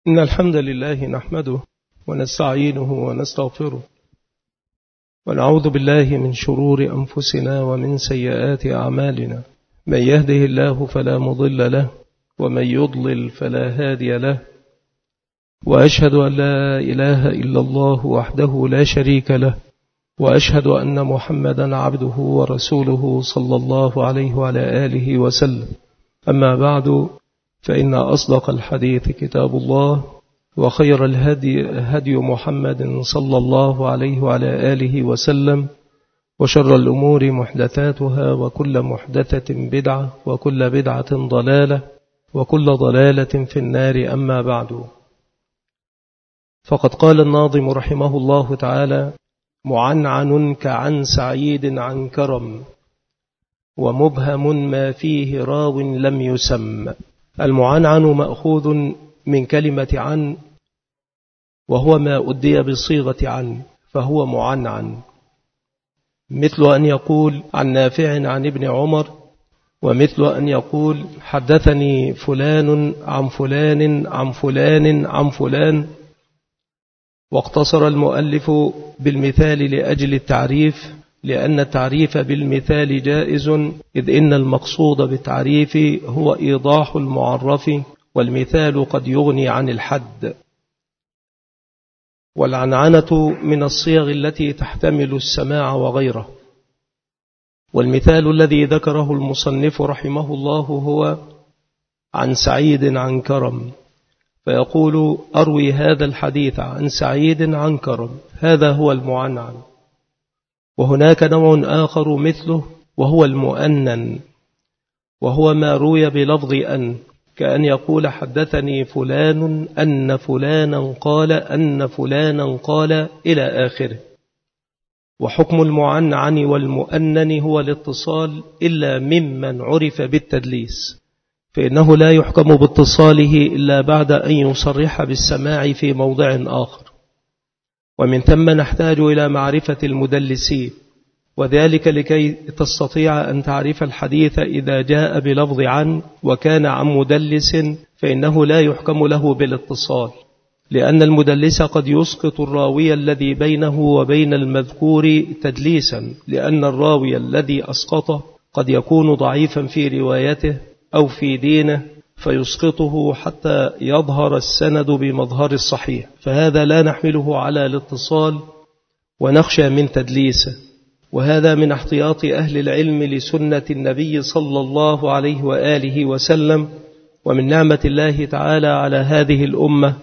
إن الحمد لله نحمده ونستعينه ونستغفره ونعوذ بالله من شرور أنفسنا ومن سيئات أعمالنا. من يهده الله فلا مضل له ومن يضلل فلا هادي له، وأشهد أن لا إله إلا الله وحده لا شريك له، وأشهد أن محمدا عبده ورسوله صلى الله عليه وعلى آله وسلم. أما بعد، فإن أصدق الحديث كتاب الله، وخير الهدي هدي محمد صلى الله عليه وعلى آله وسلم، وشر الأمور محدثاتها، وكل محدثة بدعة، وكل بدعة ضلالة، وكل ضلالة في النار. أما بعد، فقد قال الناظم رحمه الله تعالى: معنعن كعن سعيد عن كرم، ومبهم ما فيه راو لم يسم. المعنعن مأخوذ من كلمة عن، وهو ما أدي بصيغة عن، فهو معنعن، مثل أن يقول عن نافع عن ابن عمر، ومثل أن يقول حدثني فلان عن فلان عن فلان عن فلان. واقتصر المؤلف بالمثال لأجل التعريف، لأن التعريف بالمثال جائز، إذ إن المقصود بالتعريف هو إيضاح المعرف، والمثال قد يغني عن الحد. والعنعنة من الصيغ التي تحتمل السماع وغيره. والمثال الذي ذكره المصنف رحمه الله هو عن سعيد عن كرم، فيقول أروي هذا الحديث عن سعيد عن كرم، هذا هو المعنعن. وهناك نوع آخر مثله، وهو المؤنن، وهو ما روي بلفظ أن، كأن يقول حدثني فلان أن فلانا قال أن فلانا قال إلى آخره. وحكم المعنعن والمؤنن هو الاتصال، إلا ممن عرف بالتدليس، فإنه لا يحكم باتصاله إلا بعد أن يصرح بالسماع في موضع آخر. ومن ثم نحتاج إلى معرفة المدلسين، وذلك لكي تستطيع أن تعرف الحديث إذا جاء بلفظ عن وكان عن مدلس، فإنه لا يحكم له بالاتصال، لأن المدلس قد يسقط الراوي الذي بينه وبين المذكور تدليسا، لأن الراوي الذي أسقطه قد يكون ضعيفا في روايته أو في دينه، فيسقطه حتى يظهر السند بمظهر الصحيح، فهذا لا نحمله على الاتصال ونخشى من تدليسه. وهذا من احتياط أهل العلم لسنة النبي صلى الله عليه وآله وسلم. ومن نعمة الله تعالى على هذه الأمة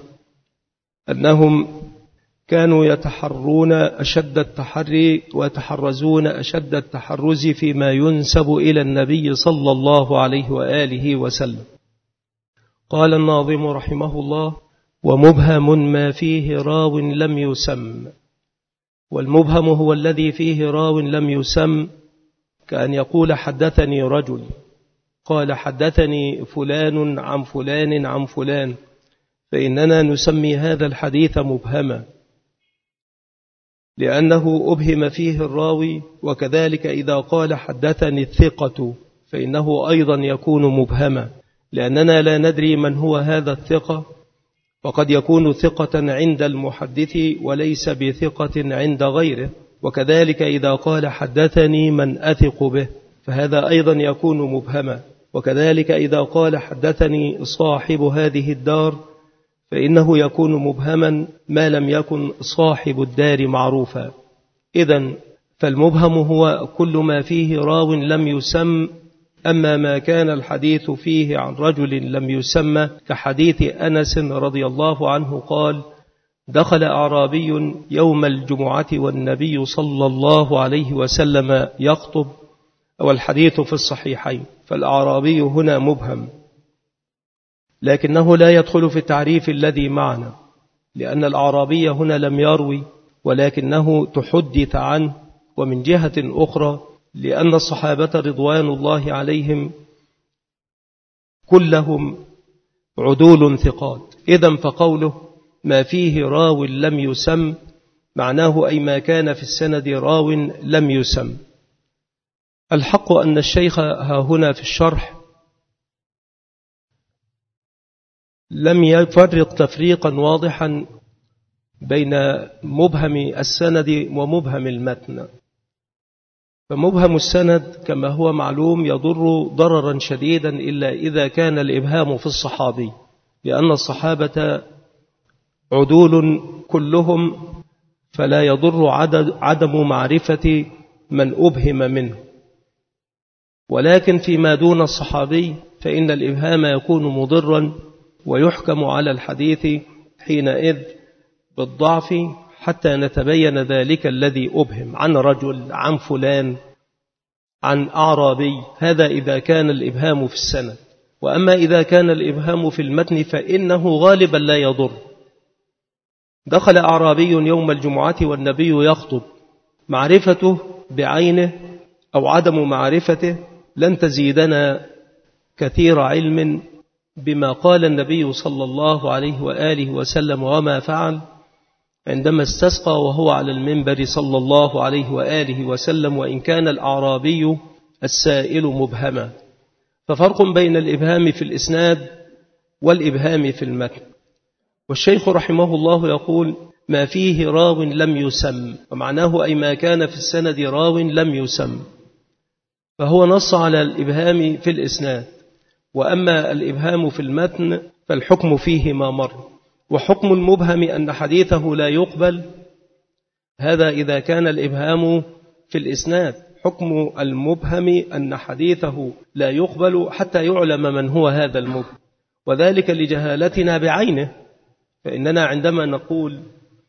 أنهم كانوا يتحرون أشد التحري ويتحرزون أشد التحرز فيما ينسب إلى النبي صلى الله عليه وآله وسلم. قال الناظم رحمه الله: ومبهم ما فيه راو لم يسم. والمبهم هو الذي فيه راو لم يسم، كأن يقول حدثني رجل، قال حدثني فلان عن فلان عن فلان، فإننا نسمي هذا الحديث مبهما، لأنه أبهم فيه الراوي. وكذلك إذا قال حدثني الثقة، فإنه أيضا يكون مبهما، لأننا لا ندري من هو هذا الثقة، وقد يكون ثقة عند المحدث وليس بثقة عند غيره. وكذلك إذا قال حدثني من أثق به، فهذا أيضا يكون مبهما. وكذلك إذا قال حدثني صاحب هذه الدار، فإنه يكون مبهما ما لم يكن صاحب الدار معروفا. إذن فالمبهم هو كل ما فيه راو لم يسم. أما ما كان الحديث فيه عن رجل لم يسمى، كحديث أنس رضي الله عنه قال: دخل أعرابي يوم الجمعة والنبي صلى الله عليه وسلم يخطب، والحديث في الصحيحين. فالأعرابي هنا مبهم، لكنه لا يدخل في التعريف الذي معنا، لأن الأعرابي هنا لم يروي، ولكنه تحدث عنه. ومن جهة أخرى، لأن الصحابة رضوان الله عليهم كلهم عدول ثقات. إذن فقوله ما فيه راو لم يسم معناه أي ما كان في السند راو لم يسم. الحق أن الشيخ ها هنا في الشرح لم يفرق تفريقا واضحا بين مبهم السند ومبهم المتن. فمبهم السند كما هو معلوم يضر ضررا شديدا إلا إذا كان الإبهام في الصحابي، لأن الصحابة عدول كلهم، فلا يضر عدم معرفة من أبهم منه. ولكن فيما دون الصحابي فإن الإبهام يكون مضرا، ويحكم على الحديث حينئذ بالضعف حتى نتبين ذلك الذي أبهم عن رجل، عن فلان، عن أعرابي. هذا إذا كان الإبهام في السند. وأما إذا كان الإبهام في المتن فإنه غالبا لا يضر. دخل أعرابي يوم الجمعة والنبي يخطب، معرفته بعينه أو عدم معرفته لن تزيدنا كثير علم بما قال النبي صلى الله عليه وآله وسلم وما فعل عندما استسقى وهو على المنبر صلى الله عليه وآله وسلم، وإن كان الأعرابي السائل مبهما. ففرق بين الإبهام في الإسناد والإبهام في المتن. والشيخ رحمه الله يقول: ما فيه راو لم يسم، ومعناه أي ما كان في السند راو لم يسم، فهو نص على الإبهام في الإسناد. وأما الإبهام في المتن فالحكم فيه ما مر. وحكم المبهم أن حديثه لا يقبل، هذا إذا كان الإبهام في الإسناد. حكم المبهم أن حديثه لا يقبل حتى يعلم من هو هذا المبهم، وذلك لجهالتنا بعينه. فإننا عندما نقول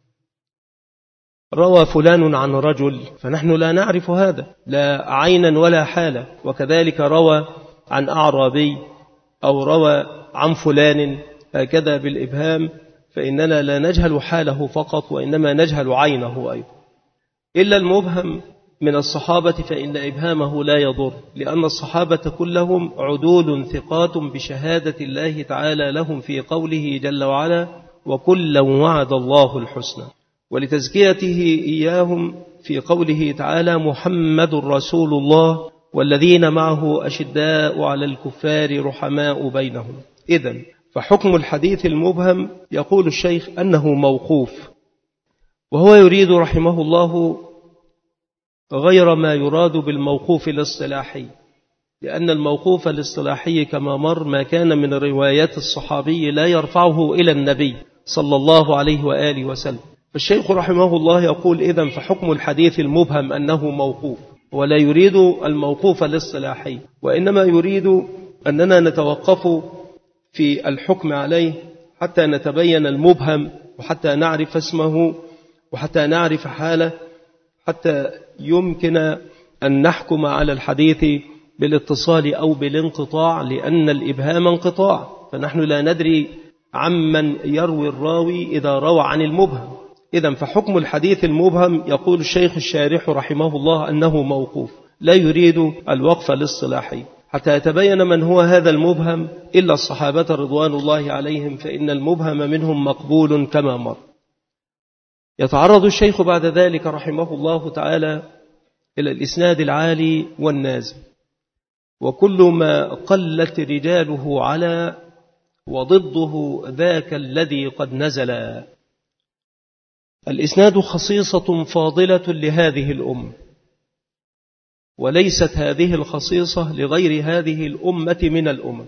روى فلان عن رجل فنحن لا نعرف هذا لا عينا ولا حالة. وكذلك روى عن أعرابي أو روى عن فلان هكذا بالإبهام، فإننا لا نجهل حاله فقط وإنما نجهل عينه أيضا. إلا المبهم من الصحابة فإن إبهامه لا يضر، لأن الصحابة كلهم عدول ثقات بشهادة الله تعالى لهم في قوله جل وعلا: وكلا وعد الله الحسنى. ولتزكيته إياهم في قوله تعالى: محمد رسول الله والذين معه أشداء على الكفار رحماء بينهم. إذن فحكم الحديث المبهم يقول الشيخ أنه موقوف، وهو يريد رحمه الله غير ما يراد بالموقوف الاصطلاحي، لأن الموقوف الاصطلاحي كما مر ما كان من روايات الصحابي لا يرفعه إلى النبي صلى الله عليه وآله وسلم. فالشيخ رحمه الله يقول: إذن فحكم الحديث المبهم أنه موقوف، ولا يريد الموقوف الاصطلاحي، وإنما يريد أننا نتوقف في الحكم عليه حتى نتبين المبهم، وحتى نعرف اسمه، وحتى نعرف حاله، حتى يمكن أن نحكم على الحديث بالاتصال أو بالانقطاع، لأن الإبهام انقطاع، فنحن لا ندري عمن يروي الراوي إذا روى عن المبهم. إذن فحكم الحديث المبهم يقول الشيخ الشارح رحمه الله أنه موقوف، لا يريد الوقف الاصطلاحي حتى يتبين من هو هذا المبهم إلا الصحابة رضوان الله عليهم، فإن المبهم منهم مقبول كما مر. يتعرض الشيخ بعد ذلك رحمه الله تعالى إلى الإسناد العالي والنازل، وكل ما قلت رجاله على وضده ذاك الذي قد نزل. الإسناد خصيصة فاضلة لهذه الأمة، وليست هذه الخصيصة لغير هذه الأمة من الأمم.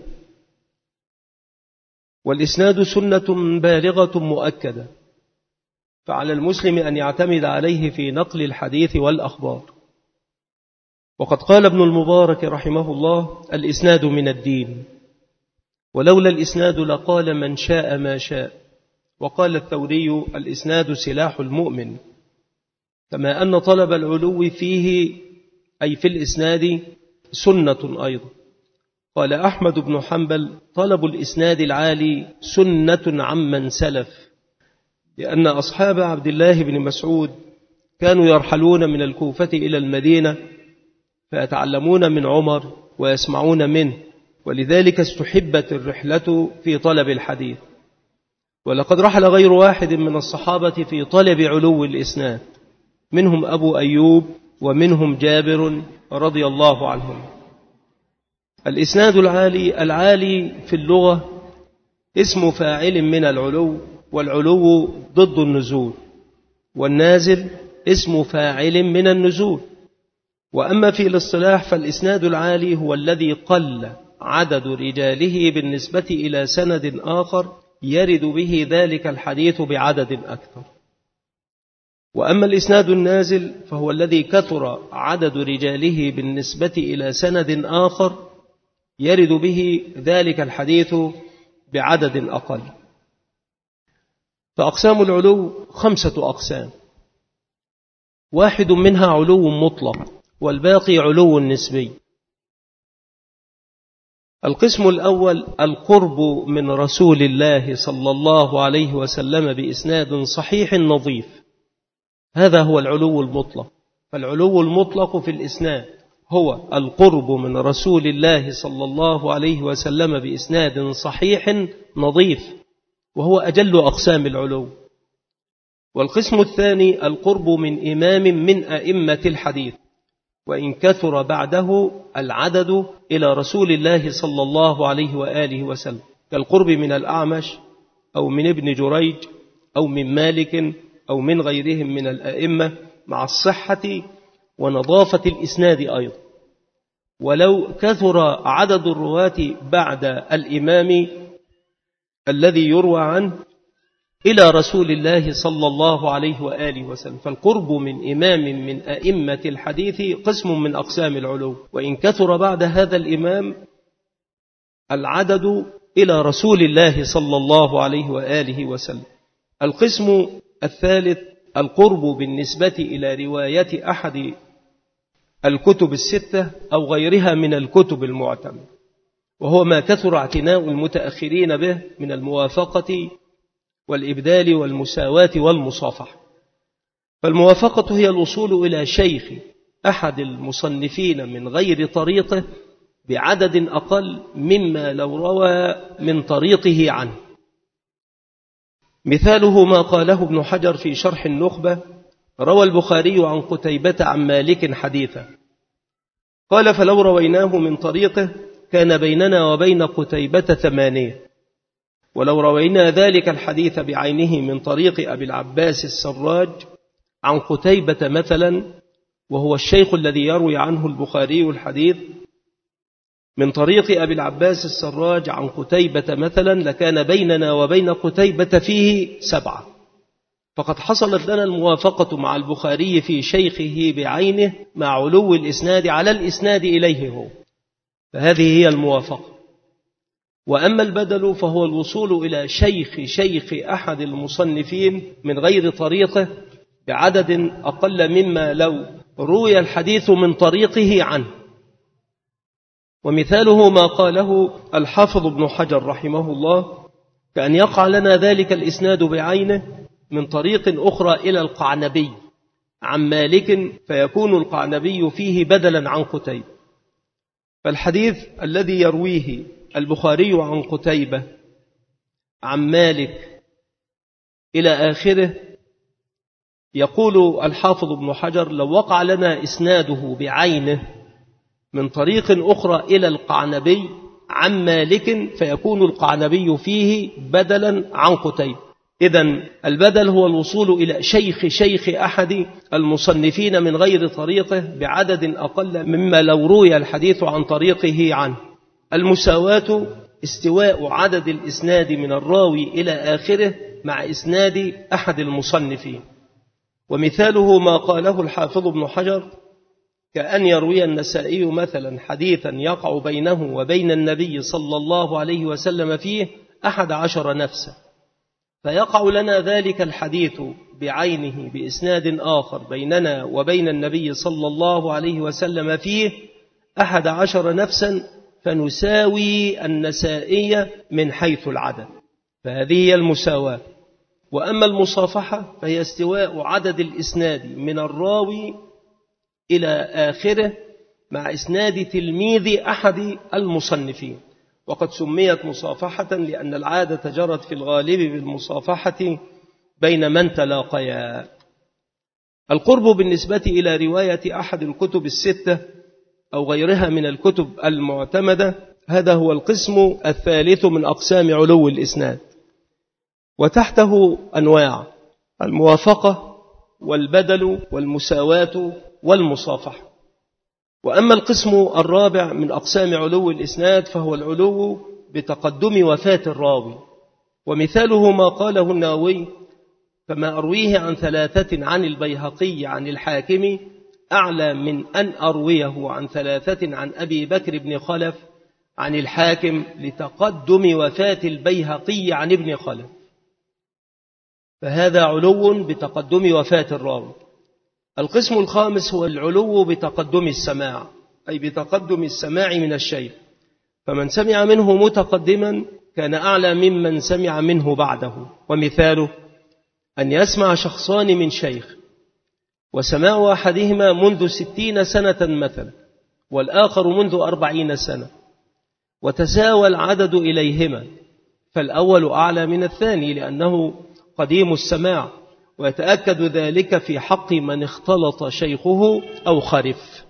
والإسناد سنة بالغة مؤكدة، فعلى المسلم أن يعتمد عليه في نقل الحديث والأخبار. وقد قال ابن المبارك رحمه الله: الإسناد من الدين، ولولا الإسناد لقال من شاء ما شاء. وقال الثوري: الإسناد سلاح المؤمن، كما أن طلب العلو فيه أي في الإسناد سنة أيضا. قال أحمد بن حنبل: طلب الإسناد العالي سنة عمن سلف، لأن أصحاب عبد الله بن مسعود كانوا يرحلون من الكوفة إلى المدينة فيتعلمون من عمر ويسمعون منه، ولذلك استحبت الرحلة في طلب الحديث. ولقد رحل غير واحد من الصحابة في طلب علو الإسناد، منهم أبو أيوب ومنهم جابر رضي الله عنهم. الإسناد العالي في اللغة اسم فاعل من العلو، والعلو ضد النزول، والنازل اسم فاعل من النزول. وأما في الاصطلاح فالإسناد العالي هو الذي قل عدد رجاله بالنسبة إلى سند آخر يرد به ذلك الحديث بعدد أكثر. وأما الإسناد النازل فهو الذي كثر عدد رجاله بالنسبة إلى سند آخر يرد به ذلك الحديث بعدد أقل. فأقسام العلو 5 أقسام، واحد منها علو مطلق والباقي علو نسبي. القسم الأول القرب من رسول الله صلى الله عليه وسلم بإسناد صحيح نظيف، هذا هو العلو المطلق. فالعلو المطلق في الإسناد هو القرب من رسول الله صلى الله عليه وسلم بإسناد صحيح نظيف، وهو أجل أقسام العلو. والقسم الثاني القرب من إمام من أئمة الحديث، وإن كثر بعده العدد إلى رسول الله صلى الله عليه وآله وسلم، كالقرب من الأعمش أو من ابن جريج أو من مالك أو من غيرهم من الأئمة، مع الصحة ونظافة الإسناد أيضا. ولو كثر عدد الرواة بعد الإمام الذي يروى عنه إلى رسول الله صلى الله عليه وآله وسلم، فالقرب من إمام من أئمة الحديث قسم من أقسام العلو، وإن كثر بعد هذا الإمام العدد إلى رسول الله صلى الله عليه وآله وسلم. القسم الثالث القرب بالنسبة إلى رواية أحد الكتب 6 أو غيرها من الكتب المعتمدة، وهو ما كثر اعتناء المتأخرين به من الموافقة والإبدال والمساواة والمصافحة. فالموافقة هي الوصول إلى شيخ أحد المصنفين من غير طريقه بعدد أقل مما لو روى من طريقه عنه. مثاله ما قاله ابن حجر في شرح النخبة: روى البخاري عن قتيبة عن مالك حديثا، قال: فلو رويناه من طريقه كان بيننا وبين قتيبة 8، ولو روينا ذلك الحديث بعينه من طريق أبي العباس السراج عن قتيبة مثلا، وهو الشيخ الذي يروي عنه البخاري الحديث، من طريق أبي العباس السراج عن قتيبة مثلا، لكان بيننا وبين قتيبة فيه 7. فقد حصلت لنا الموافقة مع البخاري في شيخه بعينه مع علو الإسناد على الإسناد إليه هو، فهذه هي الموافقة. وأما البدل فهو الوصول إلى شيخ أحد المصنفين من غير طريقه بعدد أقل مما لو روي الحديث من طريقه عنه. ومثاله ما قاله الحافظ ابن حجر رحمه الله: كأن يقع لنا ذلك الإسناد بعينه من طريق أخرى إلى القعنبي عن مالك، فيكون القعنبي فيه بدلا عن قتيبة. فالحديث الذي يرويه البخاري عن قتيبة عن مالك إلى آخره، يقول الحافظ ابن حجر: لو وقع لنا إسناده بعينه من طريق أخرى إلى القعنبي عن مالك، فيكون القعنبي فيه بدلا عن قتيبة. إذن البدل هو الوصول إلى شيخ أحد المصنفين من غير طريقه بعدد أقل مما لو روي الحديث عن طريقه عنه. المساواة استواء عدد الإسناد من الراوي إلى آخره مع إسناد أحد المصنفين. ومثاله ما قاله الحافظ ابن حجر: كأن يروي النسائي مثلا حديثا يقع بينه وبين النبي صلى الله عليه وسلم فيه 11 نفسا، فيقع لنا ذلك الحديث بعينه بإسناد آخر بيننا وبين النبي صلى الله عليه وسلم فيه 11 نفسا، فنساوي النسائي من حيث العدد، فهذه هي المساواة. وأما المصافحة فهي استواء عدد الإسناد من الراوي إلى آخره مع إسناد تلميذ أحد المصنفين. وقد سميت مصافحة لأن العادة جرت في الغالب بالمصافحة بين من تلاقيا. القرب بالنسبة إلى رواية أحد الكتب 6 أو غيرها من الكتب المعتمدة هذا هو القسم الثالث من أقسام علو الإسناد، وتحته أنواع: الموافقة والبدل والمساواة والمصافحة. وأما القسم الرابع من أقسام علو الإسناد فهو العلو بتقدم وفاة الراوي، ومثاله ما قاله النووي: فما أرويه عن 3 عن البيهقي عن الحاكم أعلى من أن أرويه عن 3 عن أبي بكر بن خلف عن الحاكم لتقدم وفاة البيهقي عن ابن خلف. فهذا علو بتقدم وفاة الراوي. القسم الخامس هو العلو بتقدم السماع، أي بتقدم السماع من الشيخ، فمن سمع منه متقدما كان أعلى ممن سمع منه بعده. ومثاله أن يسمع شخصان من شيخ وسماع أحدهما منذ 60 سنة مثلا والآخر منذ 40 سنة، وتساوى العدد إليهما، فالأول أعلى من الثاني لأنه قديم السماع، ويتأكد ذلك في حق من اختلط شيخه أو خرف.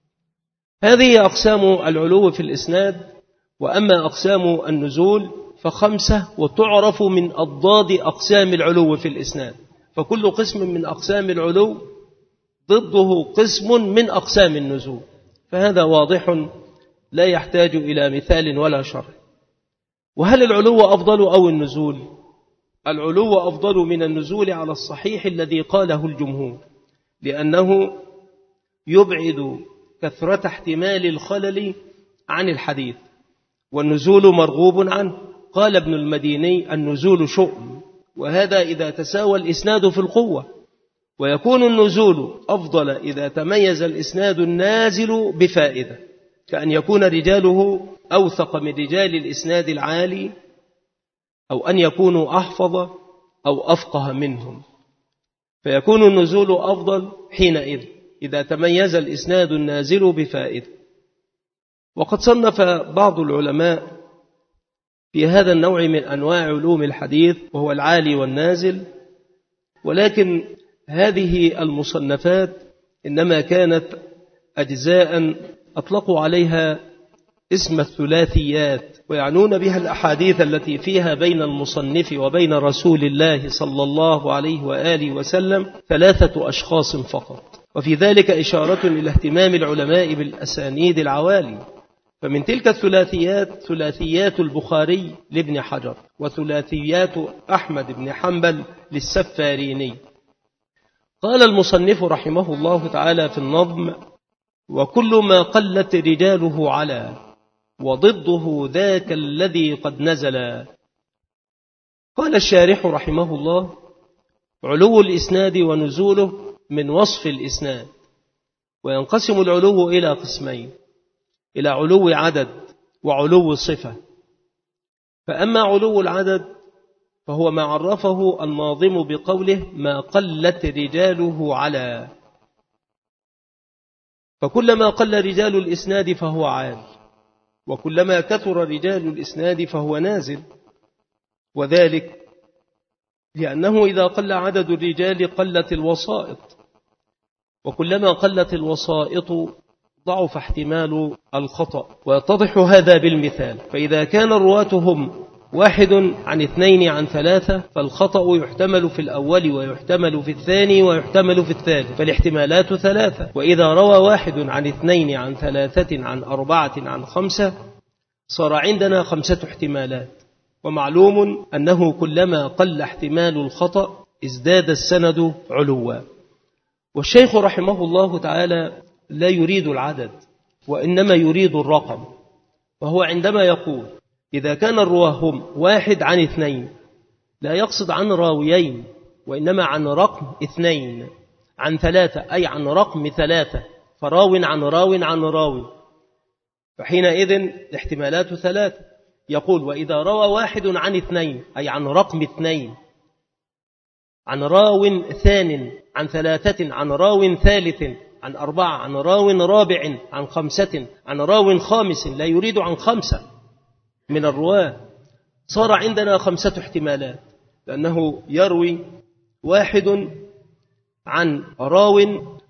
هذه أقسام العلو في الإسناد. وأما أقسام النزول ف5، وتعرف من أضداد أقسام العلو في الإسناد، فكل قسم من أقسام العلو ضده قسم من أقسام النزول، فهذا واضح لا يحتاج إلى مثال ولا شرح. وهل العلو أفضل أو النزول؟ العلو أفضل من النزول على الصحيح الذي قاله الجمهور، لأنه يبعد كثرة احتمال الخلل عن الحديث، والنزول مرغوب عنه. قال ابن المديني: النزول شؤم، وهذا إذا تساوى الإسناد في القوة، ويكون النزول أفضل إذا تميز الإسناد النازل بفائدة، كأن يكون رجاله أوثق من رجال الإسناد العالي، أو أن يكونوا أحفظ أو أفقه منهم، فيكون النزول أفضل حينئذ إذا تميز الإسناد النازل بفائدة. وقد صنف بعض العلماء في هذا النوع من أنواع علوم الحديث وهو العالي والنازل، ولكن هذه المصنفات إنما كانت أجزاء أطلقوا عليها اسم الثلاثيات، ويعنون بها الأحاديث التي فيها بين المصنف وبين رسول الله صلى الله عليه وآله وسلم 3 أشخاص فقط، وفي ذلك إشارة إلى اهتمام العلماء بالأسانيد العوالي. فمن تلك الثلاثيات ثلاثيات البخاري لابن حجر، وثلاثيات أحمد بن حنبل للسفاريني. قال المصنف رحمه الله تعالى في النظم: وكل ما قلت رجاله على وضده ذاك الذي قد نزل. قال الشارح رحمه الله: علو الإسناد ونزوله من وصف الإسناد، وينقسم العلو إلى قسمين: إلى علو عدد وعلو صفة. فأما علو العدد فهو ما عرفه الناظم بقوله: ما قلت رجاله على، فكلما قل رجال الإسناد فهو عال، وكلما كثر رجال الإسناد فهو نازل. وذلك لأنه إذا قل عدد الرجال قلت الوسائط، وكلما قلت الوسائط ضعف احتمال الخطأ. ويتضح هذا بالمثال: فإذا كان رواتهم 1 عن 2 عن 3 فالخطأ يحتمل في الأول ويحتمل في الثاني ويحتمل في الثالث، فالاحتمالات 3. وإذا روى 1 عن 2 عن 3 عن 4 عن 5 صار عندنا 5 احتمالات. ومعلوم أنه كلما قل احتمال الخطأ ازداد السند علوا. والشيخ رحمه الله تعالى لا يريد العدد، وإنما يريد الرقم. وهو عندما يقول إذا كان الرواه هم 1 عن 2 لا يقصد عن راويين، وإنما عن رقم 2 عن 3، أي عن رقم 3، فراو عن راو عن راو، فحينئذ احتمالات 3. يقول: وإذا روى 1 عن 2 أي عن رقم 2 عن راو 2 عن 3 عن راو 3 عن 4 عن راو 4 عن 5 عن راو 5، لا يريد عن 5 من الرواة، صار عندنا 5 احتمالات، لأنه يروي 1 عن راو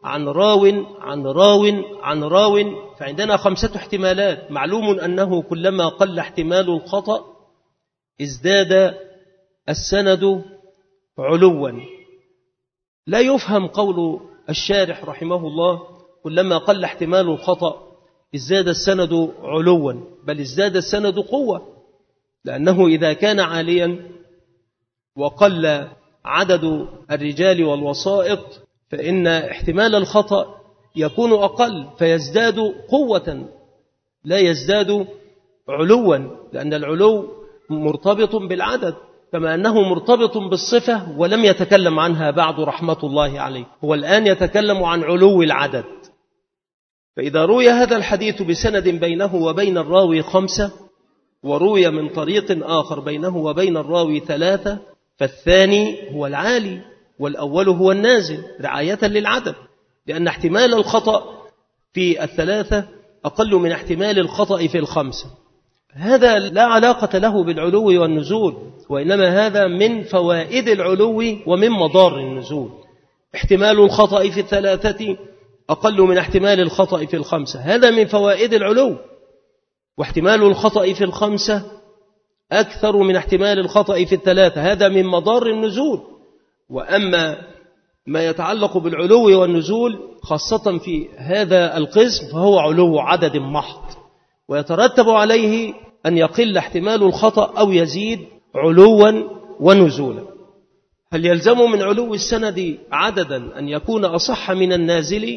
عن راو عن راو عن راو، فعندنا 5 احتمالات. معلوم أنه كلما قل احتمال الخطأ ازداد السند علوا. لا يفهم قول الشارح رحمه الله كلما قل احتمال الخطأ ازداد السند علوا، بل ازداد السند قوة، لأنه إذا كان عاليا وقل عدد الرجال والوسائط فإن احتمال الخطأ يكون أقل فيزداد قوة لا يزداد علوا، لأن العلو مرتبط بالعدد كما أنه مرتبط بالصفة ولم يتكلم عنها بعد رحمة الله عليه. هو الآن يتكلم عن علو العدد. فإذا روي هذا الحديث بسند بينه وبين الراوي 5 وروي من طريق آخر بينه وبين الراوي 3، فالثاني هو العالي والأول هو النازل رعاية للعدد، لأن احتمال الخطأ في 3 أقل من احتمال الخطأ في 5. هذا لا علاقة له بالعلو والنزول، وإنما هذا من فوائد العلو ومن مضار النزول. احتمال الخطأ في 3 أقل من احتمال الخطأ في 5، هذا من فوائد العلو. واحتمال الخطأ في 5 أكثر من احتمال الخطأ في 3، هذا من مضار النزول. وأما ما يتعلق بالعلو والنزول خاصة في هذا القسم فهو علو عدد محض، ويترتب عليه أن يقل احتمال الخطأ أو يزيد علوا ونزولا. هل يلزم من علو السند عددا أن يكون أصح من النازل؟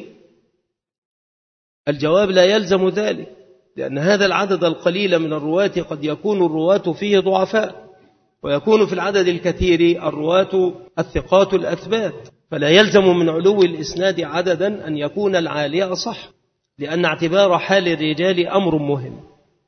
الجواب لا يلزم ذلك، لأن هذا العدد القليل من الرواة قد يكون الرواة فيه ضعفاء، ويكون في العدد الكثير الرواة الثقات الأثبات، فلا يلزم من علو الإسناد عددا أن يكون العالي أصح، لأن اعتبار حال الرجال أمر مهم.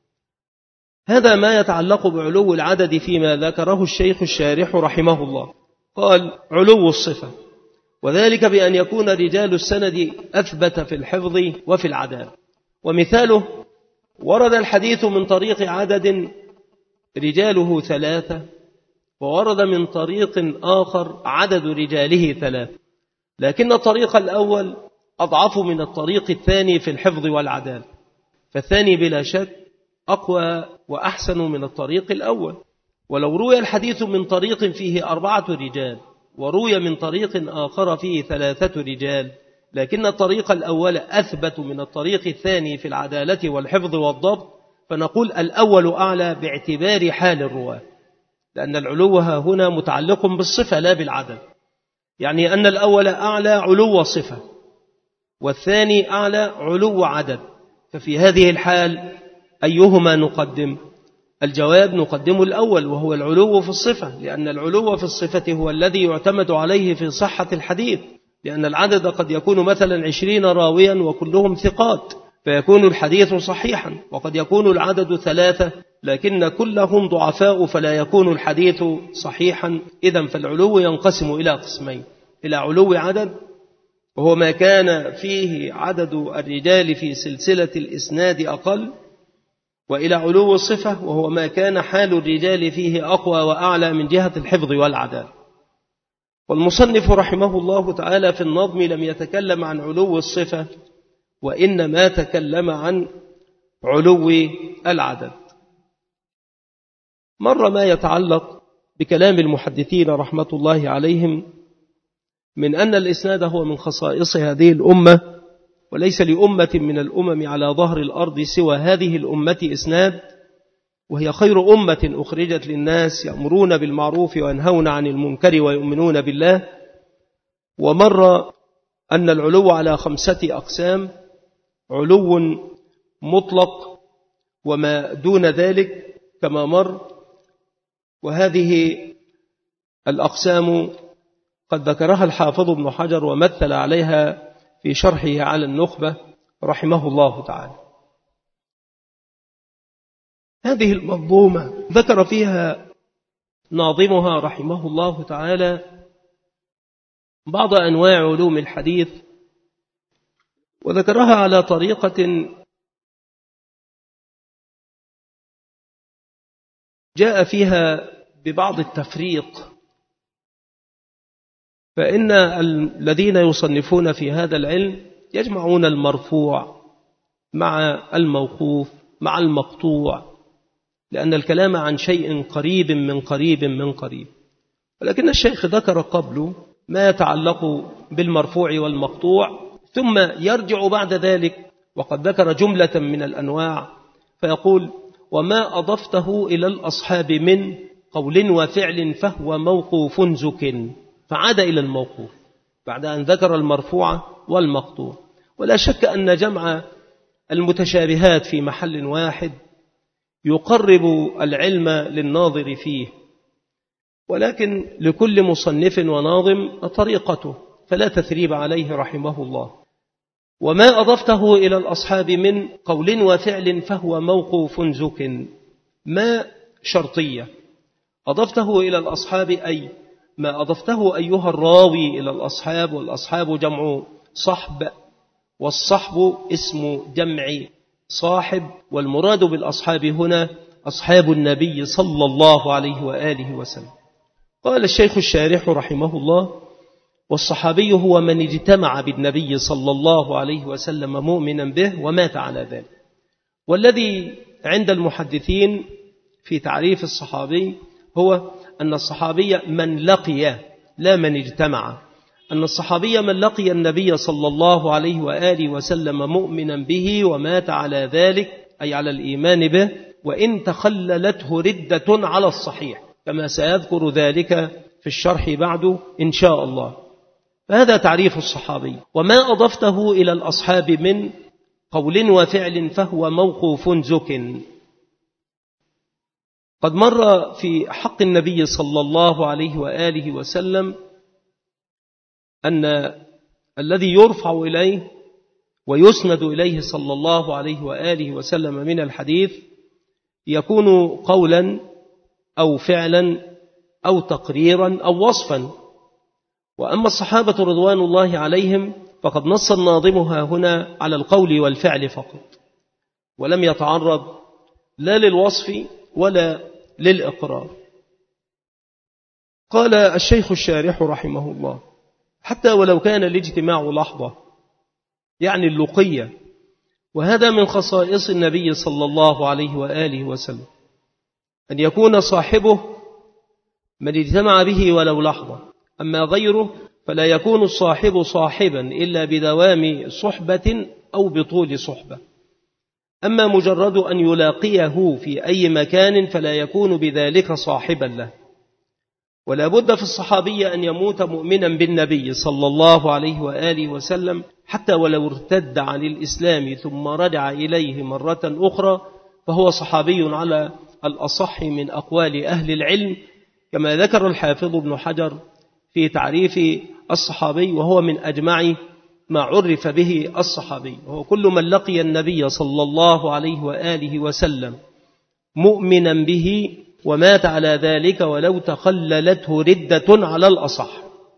هذا ما يتعلق بعلو العدد فيما ذكره الشيخ الشارح رحمه الله. قال علو الصفة، وذلك بأن يكون رجال السند أثبت في الحفظ وفي العدالة. ومثاله ورد الحديث من طريق عدد رجاله 3، وورد من طريق آخر عدد رجاله 3، لكن الطريق الأول أضعف من الطريق الثاني في الحفظ والعدالة، فالثاني بلا شك أقوى وأحسن من الطريق الأول. ولو روي الحديث من طريق فيه 4 رجال وروي من طريق آخر فيه 3 رجال، لكن الطريق الأول أثبت من الطريق الثاني في العدالة والحفظ والضبط، فنقول الأول أعلى باعتبار حال الرواة، لأن العلو هنا متعلق بالصفة لا بالعدد، يعني أن الأول أعلى علو صفة والثاني أعلى علو عدد. ففي هذه الحال أيهما نقدم؟ الجواب نقدم الأول، وهو العلو في الصفة، لأن العلو في الصفة هو الذي يعتمد عليه في صحة الحديث، لأن العدد قد يكون مثلا 20 راويا وكلهم ثقات فيكون الحديث صحيحا، وقد يكون العدد 3 لكن كلهم ضعفاء فلا يكون الحديث صحيحا. إذن فالعلو ينقسم إلى قسمين: إلى علو عدد وهو ما كان فيه عدد الرجال في سلسلة الإسناد أقل، وإلى علو الصفة وهو ما كان حال الرجال فيه أقوى وأعلى من جهة الحفظ والعدالة. والمصنف رحمه الله تعالى في النظم لم يتكلم عن علو الصفة، وإنما تكلم عن علو العدد. مر ما يتعلق بكلام المحدثين رحمة الله عليهم من أن الإسناد هو من خصائص هذه الأمة، وليس لأمة من الأمم على ظهر الأرض سوى هذه الأمة إسناد، وهي خير أمة أخرجت للناس يأمرون بالمعروف وينهون عن المنكر ويؤمنون بالله. ومر أن العلو على 5 أقسام: علو مطلق وما دون ذلك كما مر، وهذه الأقسام قد ذكرها الحافظ ابن حجر ومثل عليها في شرحه على النخبة رحمه الله تعالى. هذه المنظومة ذكر فيها ناظمها رحمه الله تعالى بعض أنواع علوم الحديث، وذكرها على طريقة جاء فيها ببعض التفريط، فإن الذين يصنفون في هذا العلم يجمعون المرفوع مع الموقوف مع المقطوع، لأن الكلام عن شيء قريب من قريب من قريب. ولكن الشيخ ذكر قبله ما يتعلق بالمرفوع والمقطوع، ثم يرجع بعد ذلك وقد ذكر جملة من الأنواع فيقول: وما أضفته إلى الأصحاب من قول وفعل فهو موقوف زك. فعاد إلى الموقوف بعد أن ذكر المرفوع والمقطوع. ولا شك أن جمع المتشابهات في محل واحد يقرب العلم للناظر فيه، ولكن لكل مصنف وناظم طريقته، فلا تثريب عليه رحمه الله. وما أضفته إلى الأصحاب من قول وفعل فهو موقوف زك. ما شرطية، أضفته إلى الأصحاب أي ما أضفته أيها الراوي إلى الأصحاب، والأصحاب جمع صحب، والصحب اسم جمع صاحب، والمراد بالأصحاب هنا أصحاب النبي صلى الله عليه وآله وسلم. قال الشيخ الشارح رحمه الله: والصحابي هو من اجتمع بالنبي صلى الله عليه وسلم مؤمنا به ومات على ذلك. والذي عند المحدثين في تعريف الصحابي هو أن الصحابي من لقي لا من اجتمع، أن الصحابي من لقي النبي صلى الله عليه وآله وسلم مؤمنا به ومات على ذلك، أي على الإيمان به، وإن تخللته ردة على الصحيح، كما سيذكر ذلك في الشرح بعد إن شاء الله. فهذا تعريف الصحابي. وما أضفته إلى الأصحاب من قول وفعل فهو موقوف زك. قد مر في حق النبي صلى الله عليه وآله وسلم أن الذي يرفع إليه ويسند إليه صلى الله عليه وآله وسلم من الحديث يكون قولا أو فعلا أو تقريرا أو وصفا. وأما الصحابة رضوان الله عليهم فقد نص الناظمها هنا على القول والفعل فقط، ولم يتعرض لا للوصف ولا للإقرار. قال الشيخ الشارح رحمه الله: حتى ولو كان الاجتماع لحظة، يعني اللقية، وهذا من خصائص النبي صلى الله عليه وآله وسلم، أن يكون صاحبه من اجتمع به ولو لحظة. أما غيره فلا يكون الصاحب صاحبا إلا بدوام صحبة أو بطول صحبة. أما مجرد أن يلاقيه في أي مكان فلا يكون بذلك صاحبا له. ولا بد في الصحابي أن يموت مؤمنا بالنبي صلى الله عليه وآله وسلم، حتى ولو ارتد عن الإسلام ثم رجع إليه مرة أخرى فهو صحابي على الأصح من أقوال أهل العلم، كما ذكر الحافظ ابن حجر في تعريف الصحابي، وهو من أجمع ما عرف به الصحابي، وهو كل من لقي النبي صلى الله عليه وآله وسلم مؤمنا به ومات على ذلك ولو تخللته ردة على الأصح.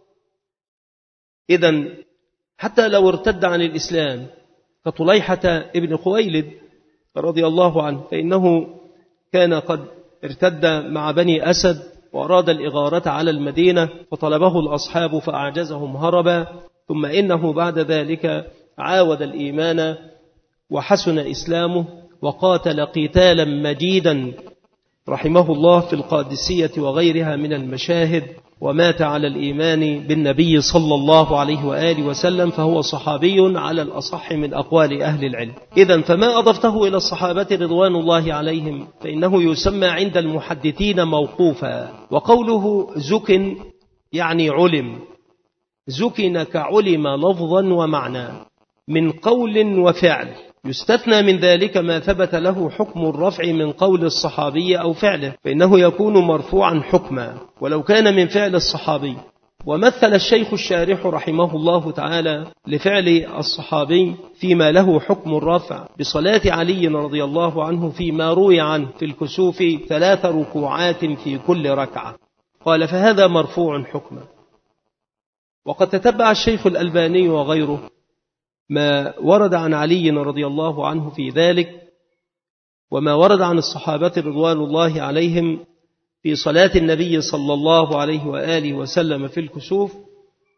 إذن حتى لو ارتد عن الإسلام كطليحة ابن خويلد رضي الله عنه، فإنه كان قد ارتد مع بني أسد وأراد الإغارة على المدينة، فطلبه الأصحاب فأعجزهم هربا، ثم إنه بعد ذلك عاود الإيمان وحسن إسلامه وقاتل قتالا مجيدا رحمه الله في القادسية وغيرها من المشاهد، ومات على الإيمان بالنبي صلى الله عليه وآله وسلم، فهو صحابي على الأصح من أقوال أهل العلم. إذن فما أضفته إلى الصحابة رضوان الله عليهم فإنه يسمى عند المحدثين موقوفا. وقوله زك يعني علم، زكن كعلم لفظا ومعنى من قول وفعل، يستثنى من ذلك ما ثبت له حكم الرفع من قول الصحابي أو فعله، فإنه يكون مرفوعا حكما ولو كان من فعل الصحابي. ومثل الشيخ الشارح رحمه الله تعالى لفعل الصحابي فيما له حكم الرفع بصلاة علي رضي الله عنه فيما روي عنه في الكسوف 3 ركوعات في كل ركعة. قال: فهذا مرفوع حكما. وقد تتبع الشيخ الألباني وغيره ما ورد عن علي رضي الله عنه في ذلك، وما ورد عن الصحابة رضوان الله عليهم في صلاة النبي صلى الله عليه وآله وسلم في الكسوف،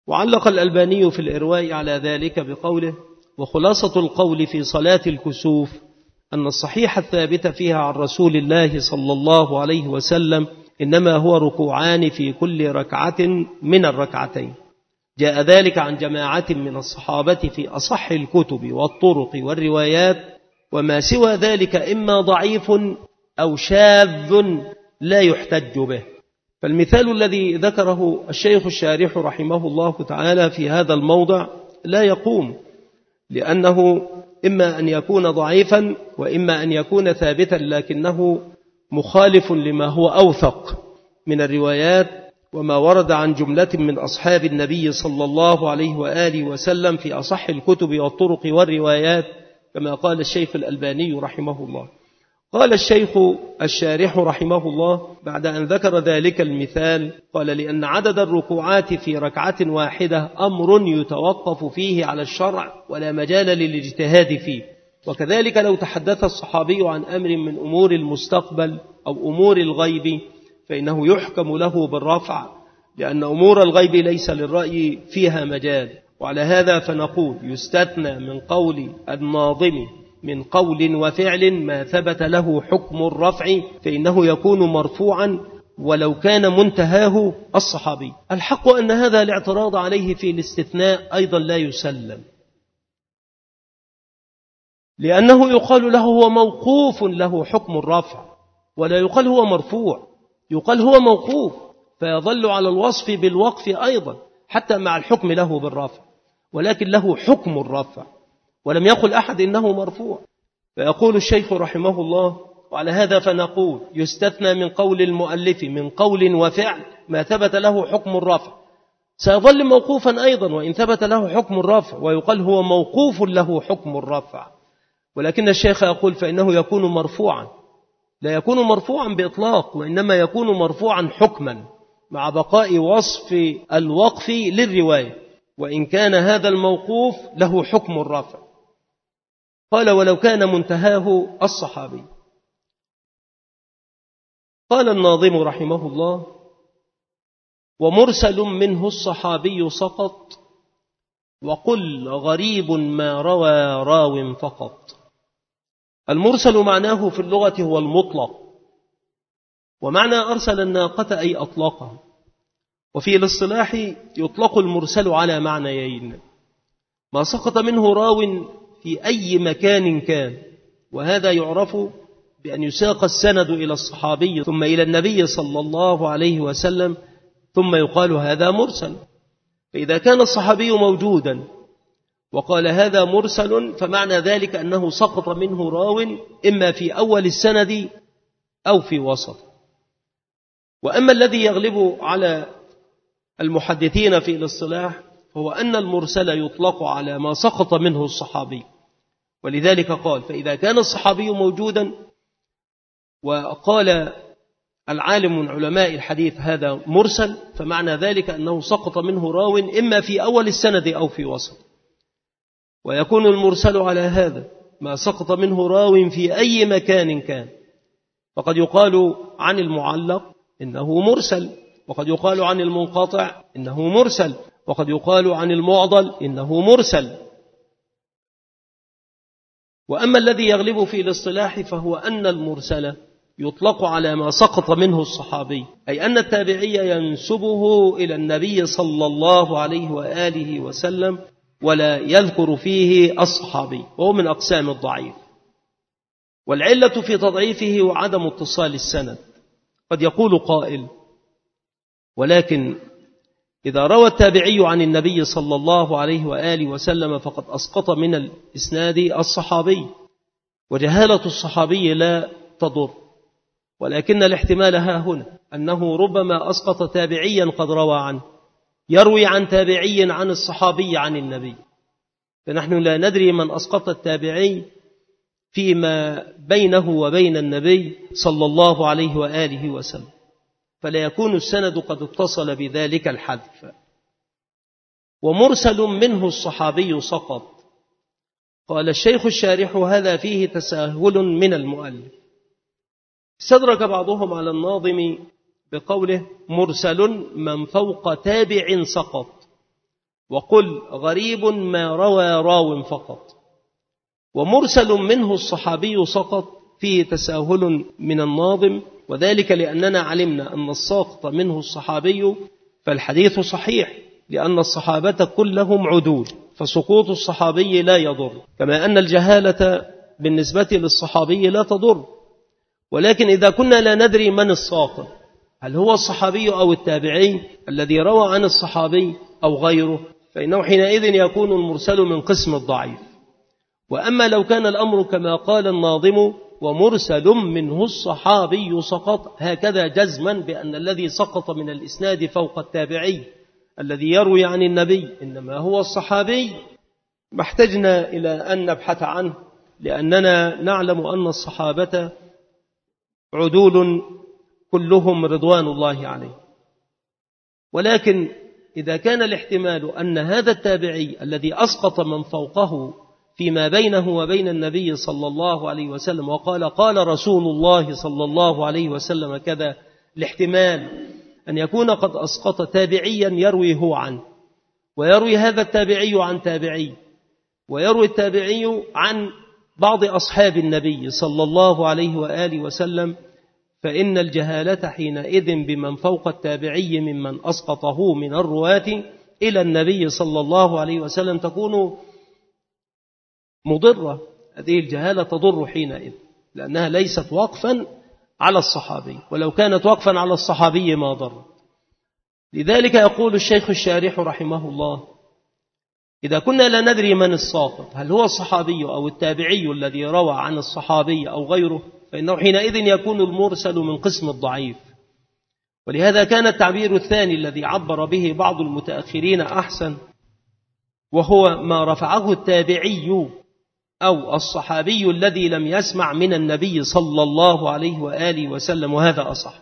وعلق الألباني في الإرواء على ذلك بقوله: وخلاصة القول في صلاة الكسوف أن الصحيح الثابت فيها عن رسول الله صلى الله عليه وسلم إنما هو ركوعان في كل ركعة من الركعتين. جاء ذلك عن جماعة من الصحابة في أصح الكتب والطرق والروايات، وما سوى ذلك إما ضعيف أو شاذ لا يحتج به. فالمثال الذي ذكره الشيخ الشارح رحمه الله تعالى في هذا الموضع لا يقوم، لأنه إما أن يكون ضعيفا وإما أن يكون ثابتا، لكنه مخالف لما هو أوثق من الروايات وما ورد عن جملة من أصحاب النبي صلى الله عليه وآله وسلم في أصح الكتب والطرق والروايات، كما قال الشيخ الألباني رحمه الله. قال الشيخ الشارح رحمه الله بعد أن ذكر ذلك المثال، قال: لأن عدد الركوعات في ركعة واحدة أمر يتوقف فيه على الشرع ولا مجال للاجتهاد فيه. وكذلك لو تحدث الصحابي عن أمر من أمور المستقبل أو أمور الغيب فإنه يحكم له بالرفع، لأن أمور الغيب ليس للرأي فيها مجال. وعلى هذا فنقول: يستثنى من قول الناظم من قول وفعل ما ثبت له حكم الرفع، فإنه يكون مرفوعا ولو كان منتهاه الصحابي. الحق أن هذا الاعتراض عليه في الاستثناء أيضا لا يسلم، لأنه يقال له هو موقوف له حكم الرفع، ولا يقال هو مرفوع، يقال هو موقوف، فيظل على الوصف بالوقف أيضا حتى مع الحكم له بالرفع، ولكن له حكم الرفع، ولم يقل أحد إنه مرفوع. فيقول الشيخ رحمه الله: وعلى هذا فنقول: يستثنى من قول المؤلف من قول وفعل ما ثبت له حكم الرفع، سيظل موقوفا أيضا وإن ثبت له حكم الرفع، ويقال هو موقوف له حكم الرفع. ولكن الشيخ يقول: فإنه يكون مرفوعا، لا يكون مرفوعا بإطلاق، وإنما يكون مرفوعا حكما مع بقاء وصف الوقف للرواية، وإن كان هذا الموقوف له حكم الرفع. قال: ولو كان منتهاه الصحابي. قال الناظم رحمه الله: ومرسل منه الصحابي سقط، وقل غريب ما روى راو فقط. المرسل معناه في اللغة هو المطلق، ومعنى أرسل الناقة أي أطلقها. وفي الاصطلاح يطلق المرسل على معنيين: ما سقط منه راو في أي مكان كان، وهذا يعرف بأن يساق السند إلى الصحابي ثم إلى النبي صلى الله عليه وسلم ثم يقال هذا مرسل. فإذا كان الصحابي موجودا وقال هذا مرسل فمعنى ذلك أنه سقط منه راو إما في أول السند أو في وسط. وأما الذي يغلب على المحدثين في الاصطلاح هو أن المرسل يطلق على ما سقط منه الصحابي، ولذلك قال: فإذا كان الصحابي موجودا وقال العالم من علماء الحديث هذا مرسل، فمعنى ذلك أنه سقط منه راو إما في أول السند أو في وسط. ويكون المرسل على هذا ما سقط منه راو في أي مكان كان، فقد يقال عن المعلق إنه مرسل، وقد يقال عن المنقطع إنه مرسل، وقد يقال عن المعضل إنه مرسل. وأما الذي يغلب في الاصطلاح فهو أن المرسل يطلق على ما سقط منه الصحابي، أي أن التابعي ينسبه إلى النبي صلى الله عليه وآله وسلم ولا يذكر فيه الصحابي، وهو من أقسام الضعيف. والعلة في تضعيفه وعدم اتصال السند. قد يقول قائل: ولكن إذا روى التابعي عن النبي صلى الله عليه وآله وسلم فقد أسقط من الإسناد الصحابي، وجهالة الصحابي لا تضر، ولكن الاحتمال ها هنا أنه ربما أسقط تابعيا قد روى عنه، يروي عن تابعي عن الصحابي عن النبي، فنحن لا ندري من أسقط التابعي فيما بينه وبين النبي صلى الله عليه وآله وسلم، فلا يكون السند قد اتصل بذلك الحذف. ومرسل منه الصحابي سقط. قال الشيخ الشارح: هذا فيه تساهل من المؤلف. استدرك بعضهم على الناظم بقوله: مرسل من فوق تابع سقط، وقل غريب ما روى راو فقط. ومرسل منه الصحابي سقط فيه تساهل من الناظم، وذلك لأننا علمنا أن الساقط منه الصحابي فالحديث صحيح، لأن الصحابة كلهم عدول، فسقوط الصحابي لا يضر، كما أن الجهالة بالنسبة للصحابي لا تضر. ولكن إذا كنا لا ندري من الساقط، هل هو الصحابي أو التابعي الذي روى عن الصحابي أو غيره، فإنه حينئذ يكون المرسل من قسم الضعيف. وأما لو كان الأمر كما قال الناظم ومرسل منه الصحابي سقط، هكذا جزما بأن الذي سقط من الإسناد فوق التابعي الذي يروي عن النبي إنما هو الصحابي، ما احتجنا إلى أن نبحث عنه، لأننا نعلم أن الصحابة عدول كلهم رضوان الله عليه. ولكن إذا كان الاحتمال أن هذا التابعي الذي أسقط من فوقه فيما بينه وبين النبي صلى الله عليه وسلم وقال قال رسول الله صلى الله عليه وسلم كذا، الاحتمال أن يكون قد أسقط تابعيا يروي هو عنه، ويروي هذا التابعي عن تابعي، ويروي التابعي عن بعض أصحاب النبي صلى الله عليه وآله وسلم، فإن الجهالة حينئذ بمن فوق التابعي ممن أسقطه من الرواة إلى النبي صلى الله عليه وسلم تكون مضرة. هذه الجهالة تضر حينئذ، لأنها ليست وقفا على الصحابي، ولو كانت وقفا على الصحابي ما ضر. لذلك يقول الشيخ الشارح رحمه الله إذا كنا لا ندري من الساقط، هل هو الصحابي أو التابعي الذي روى عن الصحابي أو غيره، فإنه حينئذ يكون المرسل من قسم الضعيف. ولهذا كان التعبير الثاني الذي عبر به بعض المتأخرين أحسن، وهو ما رفعه التابعي أو الصحابي الذي لم يسمع من النبي صلى الله عليه وآله وسلم، وهذا أصح.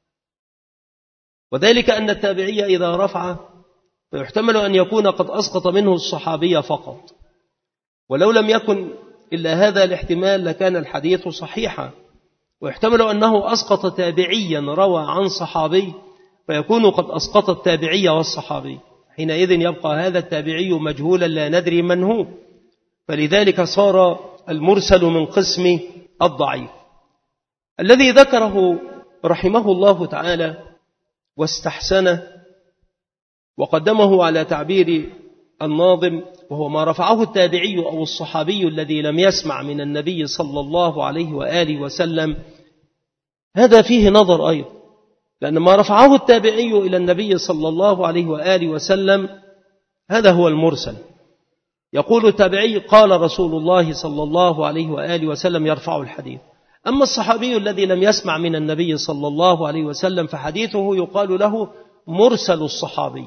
وذلك أن التابعي إذا رفع فيحتمل أن يكون قد أسقط منه الصحابي فقط، ولو لم يكن إلا هذا الاحتمال لكان الحديث صحيحا. ويحتمل أنه أسقط تابعيا روى عن صحابي فيكون قد أسقط التابعي والصحابي، حينئذ يبقى هذا التابعي مجهولا لا ندري من هو، فلذلك صار المرسل من قسم الضعيف. الذي ذكره رحمه الله تعالى واستحسنه وقدمه على تعبير الناظم، وهو ما رفعه التابعي أو الصحابي الذي لم يسمع من النبي صلى الله عليه وآله وسلم، هذا فيه نظر أيضا، لأن ما رفعه التابعي إلى النبي صلى الله عليه وآله وسلم هذا هو المرسل. يقول التابعي قال رسول الله صلى الله عليه وآله وسلم يرفع الحديث. أما الصحابي الذي لم يسمع من النبي صلى الله عليه وسلم فحديثه يقال له مرسل الصحابي.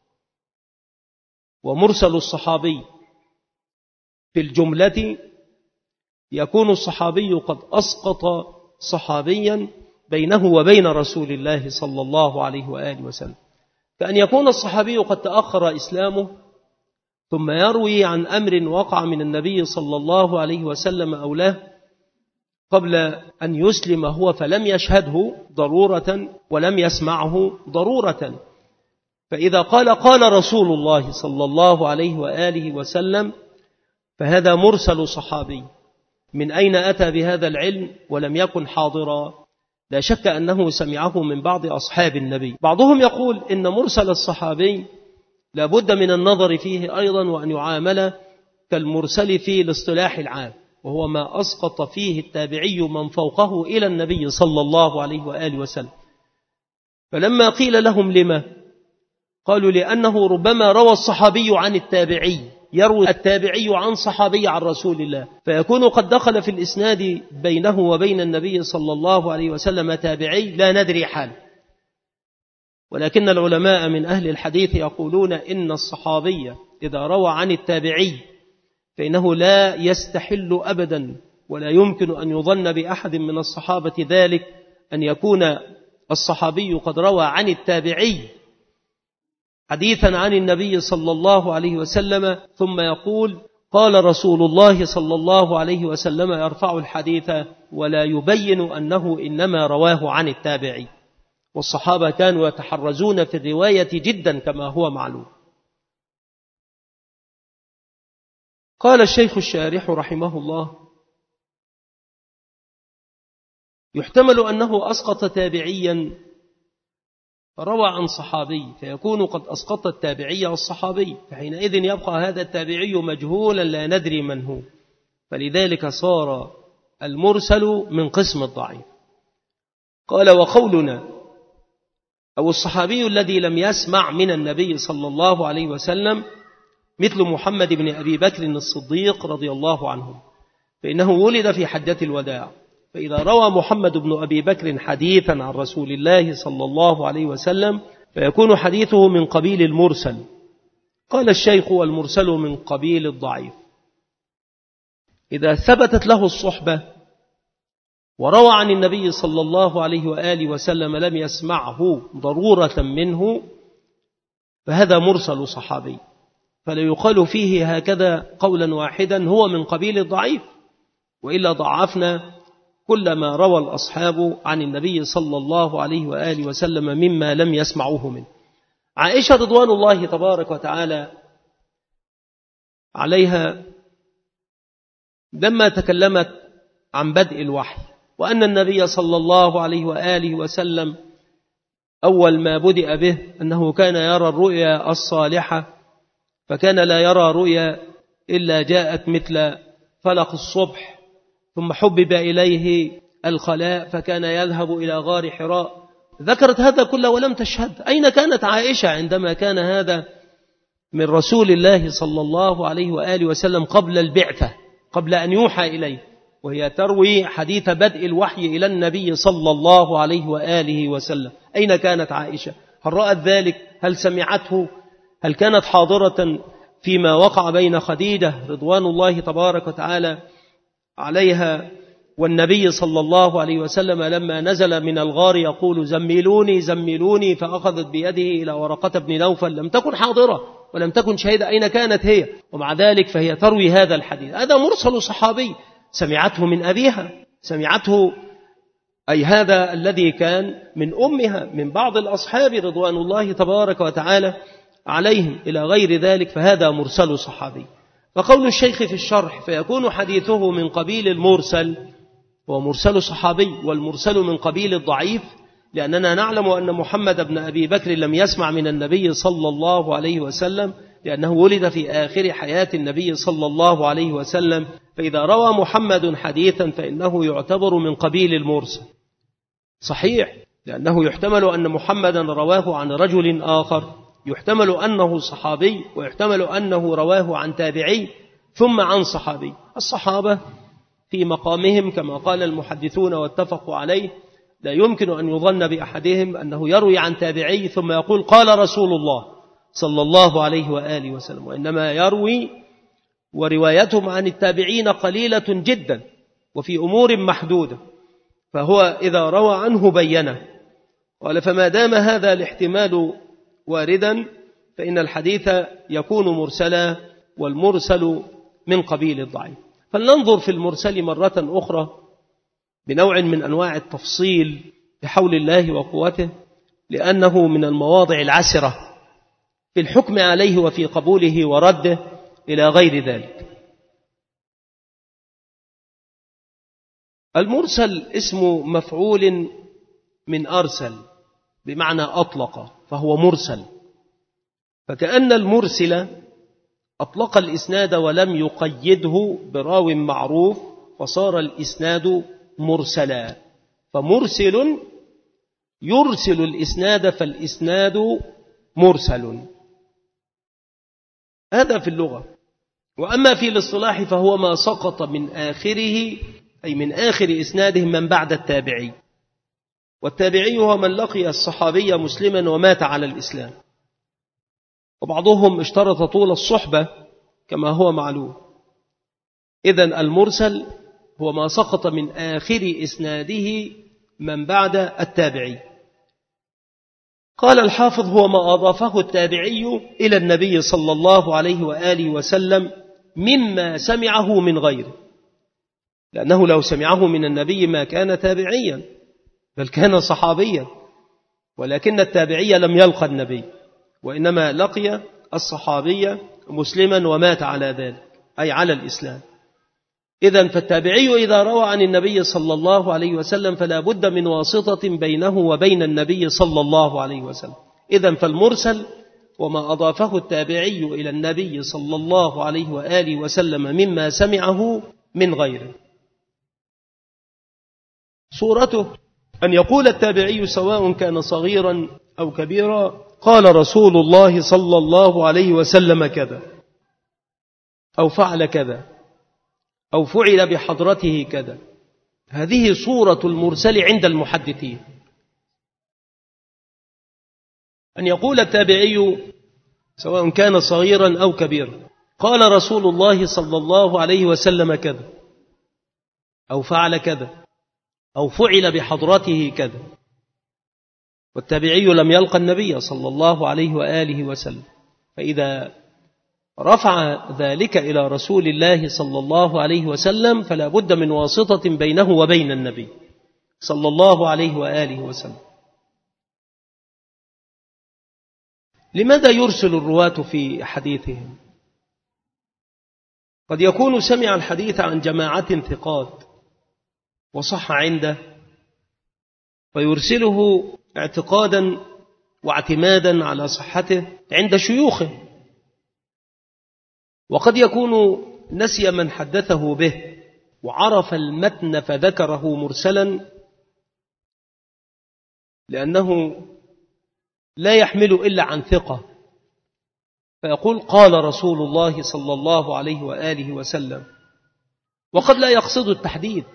ومرسل الصحابي في الجملة يكون الصحابي قد أسقط صحابيا بينه وبين رسول الله صلى الله عليه وآله وسلم، فأن يكون الصحابي قد تأخر إسلامه ثم يروي عن أمر وقع من النبي صلى الله عليه وسلم أو له قبل أن يسلم هو فلم يشهده ضرورة ولم يسمعه ضرورة. فإذا قال رسول الله صلى الله عليه وآله وسلم فهذا مرسل صحابي. من أين أتى بهذا العلم ولم يكن حاضرا؟ لا شك أنه سمعه من بعض أصحاب النبي. بعضهم يقول إن مرسل الصحابي لابد من النظر فيه أيضا وأن يعامل كالمرسل في الاصطلاح العام، وهو ما أسقط فيه التابعي من فوقه إلى النبي صلى الله عليه وآله وسلم. فلما قيل لهم لما؟ قالوا لأنه ربما روى الصحابي عن التابعي، يروي التابعي عن صحابي عن رسول الله، فيكون قد دخل في الإسناد بينه وبين النبي صلى الله عليه وسلم تابعي لا ندري حال. ولكن العلماء من أهل الحديث يقولون إن الصحابي إذا روى عن التابعي فإنه لا يستحل أبدا ولا يمكن أن يظن بأحد من الصحابة ذلك أن يكون الصحابي قد روى عن التابعي حديثا عن النبي صلى الله عليه وسلم ثم يقول قال رسول الله صلى الله عليه وسلم يرفع الحديث ولا يبين أنه إنما رواه عن التابعي. والصحابة كانوا يتحرزون في الرواية جدا كما هو معلوم. قال الشيخ الشارح رحمه الله: يحتمل أنه أسقط تابعيا روى عن صحابي، فيكون قد أسقط التابعي والصحابي، فحينئذ يبقى هذا التابعي مجهولا لا ندري من هو، فلذلك صار المرسل من قسم الضعيف. قال: وقولنا أو الصحابي الذي لم يسمع من النبي صلى الله عليه وسلم مثل محمد بن أبي بكر الصديق رضي الله عنه، فإنه ولد في حجة الوداع، فإذا روى محمد بن أبي بكر حديثا عن رسول الله صلى الله عليه وسلم فيكون حديثه من قبيل المرسل. قال الشيخ: والمرسل من قبيل الضعيف. إذا ثبتت له الصحبة وروى عن النبي صلى الله عليه وآله وسلم لم يسمعه ضرورة منه فهذا مرسل صحابي، فلا يقال فيه هكذا قولا واحدا هو من قبيل الضعيف، وإلا ضعفنا كل ما روى الأصحاب عن النبي صلى الله عليه وآله وسلم مما لم يسمعوه منه. عائشة رضوان الله تبارك وتعالى عليها لما تكلمت عن بدء الوحي وأن النبي صلى الله عليه وآله وسلم أول ما بدأ به أنه كان يرى الرؤيا الصالحة، فكان لا يرى رؤيا إلا جاءت مثل فلق الصبح، ثم حبب إليه الخلاء فكان يذهب إلى غار حراء. ذكرت هذا كله ولم تشهد. أين كانت عائشة عندما كان هذا من رسول الله صلى الله عليه وآله وسلم قبل البعثة، قبل أن يوحى إليه، وهي تروي حديث بدء الوحي إلى النبي صلى الله عليه وآله وسلم؟ أين كانت عائشة؟ هل رأت ذلك؟ هل سمعته؟ هل كانت حاضرة فيما وقع بين خديجة رضوان الله تبارك وتعالى عليها والنبي صلى الله عليه وسلم لما نزل من الغار يقول: زملوني زملوني، فأخذت بيده إلى ورقة بن نوفل؟ لم تكن حاضرة ولم تكن شهيدة. أين كانت هي؟ ومع ذلك فهي تروي هذا الحديث. هذا مرسل صحابي سمعته من أبيها، سمعته أي هذا الذي كان من أمها، من بعض الأصحاب رضوان الله تبارك وتعالى عليهم إلى غير ذلك، فهذا مرسل صحابي. فقول الشيخ في الشرح: فيكون حديثه من قبيل المرسل، هو مرسل صحابي، والمرسل من قبيل الضعيف، لأننا نعلم أن محمد بن أبي بكر لم يسمع من النبي صلى الله عليه وسلم، لأنه ولد في آخر حياة النبي صلى الله عليه وسلم، فإذا روى محمد حديثا فإنه يعتبر من قبيل المرسل. صحيح، لأنه يحتمل أن محمدا رواه عن رجل آخر، يحتمل أنه صحابي، ويحتمل أنه رواه عن تابعي ثم عن صحابي. الصحابة في مقامهم كما قال المحدثون واتفقوا عليه لا يمكن أن يظن بأحدهم أنه يروي عن تابعي ثم يقول قال رسول الله صلى الله عليه وآله وسلم، وإنما يروي وروايتهم عن التابعين قليلة جدا وفي أمور محدودة، فهو إذا روى عنه بينه. قال: فما دام هذا الاحتمال واردا فإن الحديث يكون مرسلا، والمرسل من قبيل الضعيف. فلننظر في المرسل مرة أخرى بنوع من أنواع التفصيل بحول الله وقوته، لأنه من المواضع العسرة في الحكم عليه وفي قبوله ورده إلى غير ذلك. المرسل اسم مفعول من أرسل بمعنى أطلق، فهو مرسل، فكأن المرسل أطلق الإسناد ولم يقيده براو معروف فصار الإسناد مرسلا، فمرسل يرسل الإسناد فالإسناد مرسل. هذا في اللغة. وأما في الاصطلاح فهو ما سقط من آخره، أي من آخر إسناده من بعد التابعي، والتابعي هو من لقي الصحابي مسلما ومات على الإسلام، وبعضهم اشترط طول الصحبة كما هو معلوم. إذن المرسل هو ما سقط من آخر إسناده من بعد التابعي. قال الحافظ: هو ما أضافه التابعي إلى النبي صلى الله عليه وآله وسلم مما سمعه من غيره، لأنه لو سمعه من النبي ما كان تابعيا بل كان صحابيا، ولكن التابعي لم يلقى النبي وإنما لقي الصحابي مسلما ومات على ذلك. أي على الإسلام. إذن فالتابعي إذا روى عن النبي صلى الله عليه وسلم فلا بد من واسطة بينه وبين النبي صلى الله عليه وسلم. إذن فالمرسل وما أضافه التابعي إلى النبي صلى الله عليه وآله وسلم مما سمعه من غيره. صورته أن يقول التابعي سواء كان صغيرا أو كبيرا قال رسول الله صلى الله عليه وسلم كذا، أو فعل كذا، أو فعل بحضرته كذا. هذه صورة المرسل عند المحدثين، أن يقول التابعي سواء كان صغيرا أو كبيرا قال رسول الله صلى الله عليه وسلم كذا، أو فعل كذا، أو فعل بحضرته كذا، والتابعي لم يلقى النبي صلى الله عليه وآله وسلم. فإذا رفع ذلك إلى رسول الله صلى الله عليه وسلم فلا بد من واسطة بينه وبين النبي صلى الله عليه وآله وسلم. لماذا يرسل الرواة في حديثهم؟ قد يكون سمع الحديث عن جماعة ثقات وصح عنده فيرسله اعتقادا واعتمادا على صحته عند شيوخه، وقد يكون نسي من حدثه به وعرف المتن فذكره مرسلا لأنه لا يحمل إلا عن ثقة، فيقول قال رسول الله صلى الله عليه وآله وسلم، وقد لا يقصد التحديث،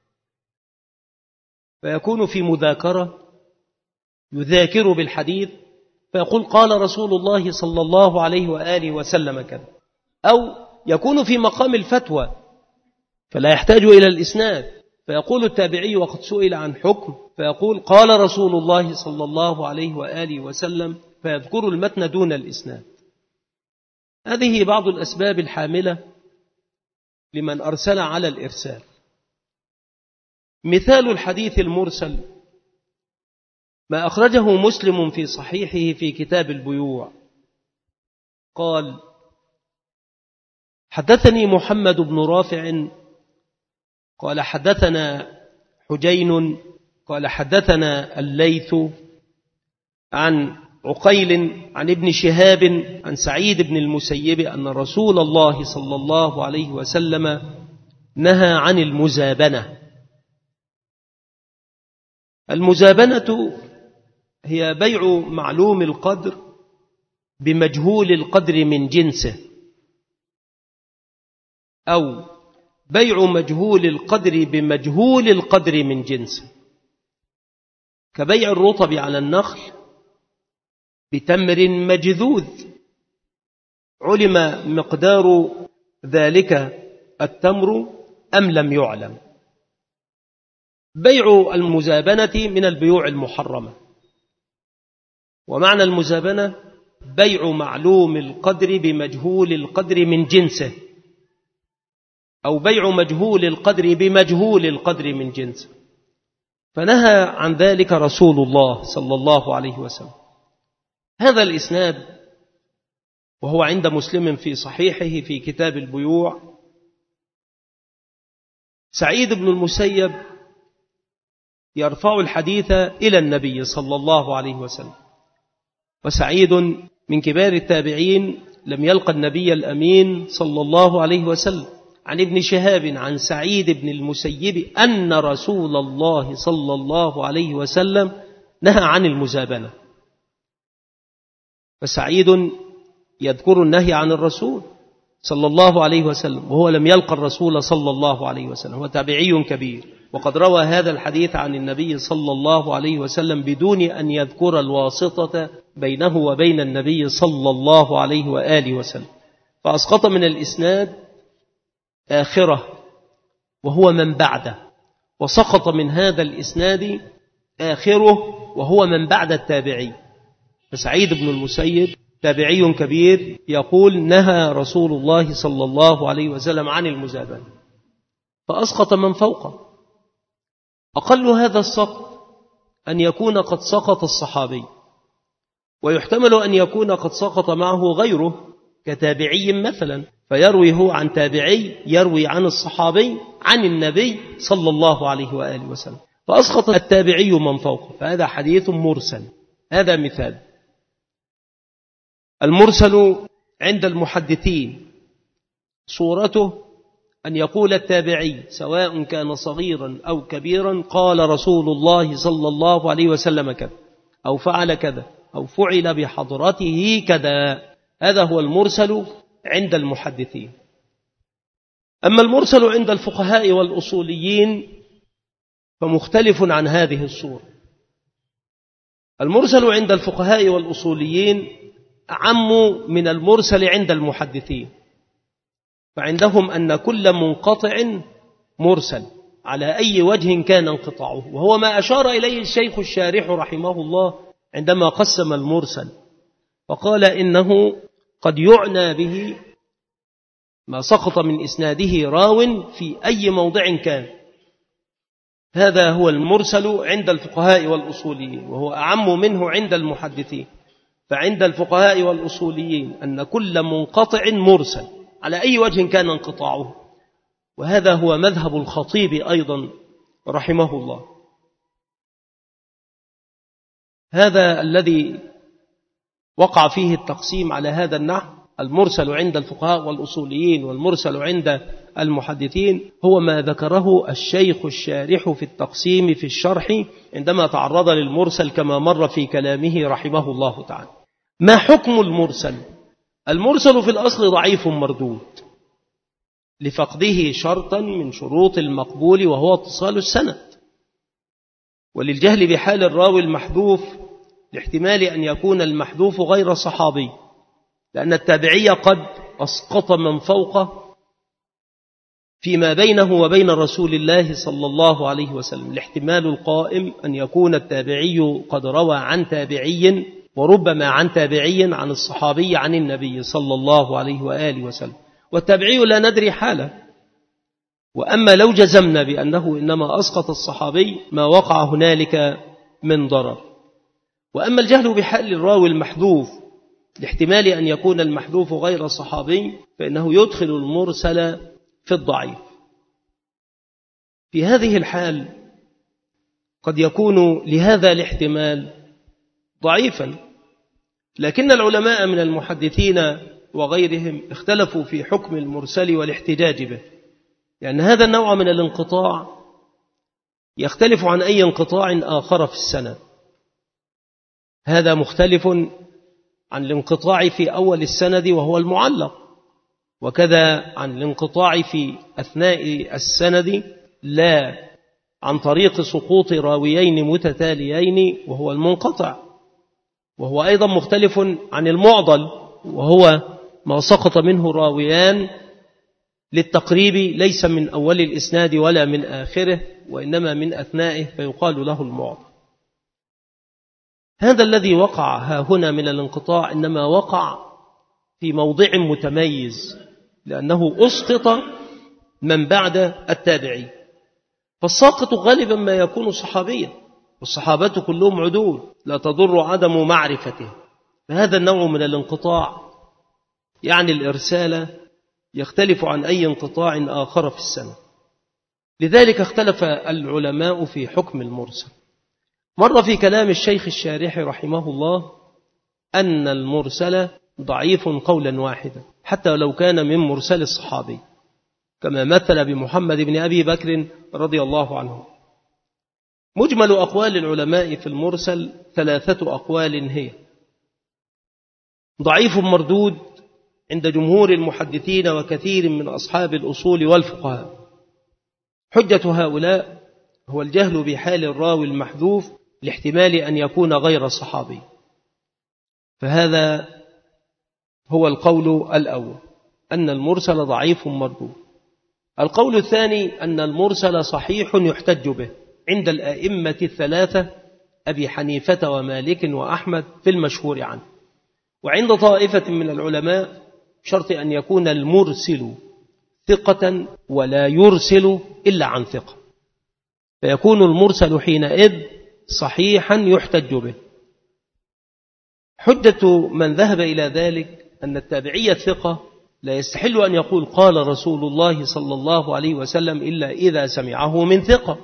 فيكون في مذاكرة يذاكر بالحديث فيقول قال رسول الله صلى الله عليه وآله وسلم كذا، أو يكون في مقام الفتوى فلا يحتاج إلى الإسناد، فيقول التابعي وقد سئل عن حكم فيقول قال رسول الله صلى الله عليه وآله وسلم، فيذكر المتن دون الإسناد. هذه بعض الأسباب الحاملة لمن أرسل على الإرسال. مثال الحديث المرسل ما أخرجه مسلم في صحيحه في كتاب البيوع قال حدثني محمد بن رافع قال حدثنا حجين قال حدثنا الليث عن عقيل عن ابن شهاب عن سعيد بن المسيب أن رسول الله صلى الله عليه وسلم نهى عن المزابنة. المزابنة هي بيع معلوم القدر بمجهول القدر من جنسه، أو بيع مجهول القدر بمجهول القدر من جنسه، كبيع الرطب على النخل بتمر مجذوذ علم مقدار ذلك التمر أم لم يعلم. بيع المزابنة من البيوع المحرمة، ومعنى المزابنة بيع معلوم القدر بمجهول القدر من جنسه، أو بيع مجهول القدر بمجهول القدر من جنسه، فنهى عن ذلك رسول الله صلى الله عليه وسلم. هذا الإسناد وهو عند مسلم في صحيحه في كتاب البيوع، سعيد بن المسيب يرفع الحديث إلى النبي صلى الله عليه وسلم، وسعيد من كبار التابعين لم يلقى النبي الأمين صلى الله عليه وسلم. عن ابن شهاب عن سعيد بن المسيب أن رسول الله صلى الله عليه وسلم نهى عن المزابنة، فسعيد يذكر النهي عن الرسول صلى الله عليه وسلم وهو لم يلقى الرسول صلى الله عليه وسلم، هو تابعي كبير، وقد روى هذا الحديث عن النبي صلى الله عليه وسلم بدون أن يذكر الواسطة بينه وبين النبي صلى الله عليه وآله وسلم، فأسقط من الإسناد آخرة وهو من بعده، وسقط من هذا الإسناد آخره وهو من بعد التابعي. فسعيد بن المسيب تابعي كبير يقول نهى رسول الله صلى الله عليه وسلم عن المزابنة، فأسقط من فوقه. أقل هذا السقط أن يكون قد سقط الصحابي، ويحتمل أن يكون قد سقط معه غيره كتابعي مثلا، فيروي هو عن تابعي يروي عن الصحابي عن النبي صلى الله عليه وآله وسلم، فأسقط التابعي من فوقه، فهذا حديث مرسل. هذا مثال. المرسل عند المحدثين صورته أن يقول التابعي سواء كان صغيرا أو كبيرا قال رسول الله صلى الله عليه وسلم كذا، أو فعل كذا، أو فعل بحضرته كذا. هذا هو المرسل عند المحدثين. أما المرسل عند الفقهاء والأصوليين فمختلف عن هذه الصورة. المرسل عند الفقهاء والأصوليين أعم من المرسل عند المحدثين، فعندهم أن كل منقطع مرسل على أي وجه كان انقطاعه، وهو ما أشار إليه الشيخ الشارح رحمه الله عندما قسم المرسل، فقال إنه قد يعنى به ما سقط من إسناده راو في أي موضع كان. هذا هو المرسل عند الفقهاء والأصوليين، وهو أعم منه عند المحدثين. فعند الفقهاء والأصوليين أن كل منقطع مرسل على أي وجه كان انقطاعه، وهذا هو مذهب الخطيب أيضا رحمه الله. هذا الذي وقع فيه التقسيم على هذا النحو، المرسل عند الفقهاء والأصوليين والمرسل عند المحدثين، هو ما ذكره الشيخ الشارح في التقسيم في الشرح عندما تعرض للمرسل كما مر في كلامه رحمه الله تعالى. ما حكم المرسل؟ المرسل في الأصل ضعيف مردود لفقده شرطا من شروط المقبول وهو اتصال السند، وللجهل بحال الراوي المحذوف لاحتمال أن يكون المحذوف غير صحابي، لأن التابعي قد أسقط من فوقه فيما بينه وبين رسول الله صلى الله عليه وسلم. الاحتمال القائم أن يكون التابعي قد روى عن تابعي، وربما عن تابعي عن الصحابي عن النبي صلى الله عليه وآله وسلم، والتابعي لا ندري حاله. وأما لو جزمنا بأنه إنما أسقط الصحابي ما وقع هنالك من ضرر. وأما الجهل بحال الراوي المحذوف لاحتمال أن يكون المحذوف غير صحابي، فإنه يدخل المرسل في الضعيف. في هذه الحال قد يكون لهذا الاحتمال ضعيفا، لكن العلماء من المحدثين وغيرهم اختلفوا في حكم المرسل والاحتجاج به، لأن هذا النوع من الانقطاع يختلف عن أي انقطاع آخر في السنة. هذا مختلف عن الانقطاع في أول السند وهو المعلق، وكذا عن الانقطاع في أثناء السند لا عن طريق سقوط راويين متتاليين وهو المنقطع، وهو أيضا مختلف عن المعضل وهو ما سقط منه راويان للتقريب ليس من أول الإسناد ولا من آخره، وإنما من أثنائه، فيقال له المعضل. هذا الذي وقع هنا من الانقطاع إنما وقع في موضع متميز، لأنه أسقط من بعد التابعي، فالساقط غالبا ما يكون صحابيا، والصحابة كلهم عدول لا تضر عدم معرفته. فهذا النوع من الانقطاع يعني الإرسال يختلف عن أي انقطاع آخر في السنة. لذلك اختلف العلماء في حكم المرسل. مر في كلام الشيخ الشارح رحمه الله أن المرسل ضعيف قولا واحدا حتى لو كان من مرسل الصحابي، كما مثل بمحمد بن أبي بكر رضي الله عنه. مجمل أقوال العلماء في المرسل 3 أقوال هي: ضعيف مردود عند جمهور المحدثين وكثير من أصحاب الأصول والفقهاء. حجة هؤلاء هو الجهل بحال الراوي المحذوف لاحتمال أن يكون غير صحابي، فهذا هو القول الأول، أن المرسل ضعيف مردود. القول الثاني أن المرسل صحيح يحتج به عند الأئمة 3 أبي حنيفة ومالك وأحمد في المشهور عنه، وعند طائفة من العلماء شرط أن يكون المرسل ثقة ولا يرسل إلا عن ثقة، فيكون المرسل حينئذ صحيحا يحتج به. حجة من ذهب إلى ذلك أن التابعي الثقة لا يستحل أن يقول قال رسول الله صلى الله عليه وسلم إلا إذا سمعه من ثقة.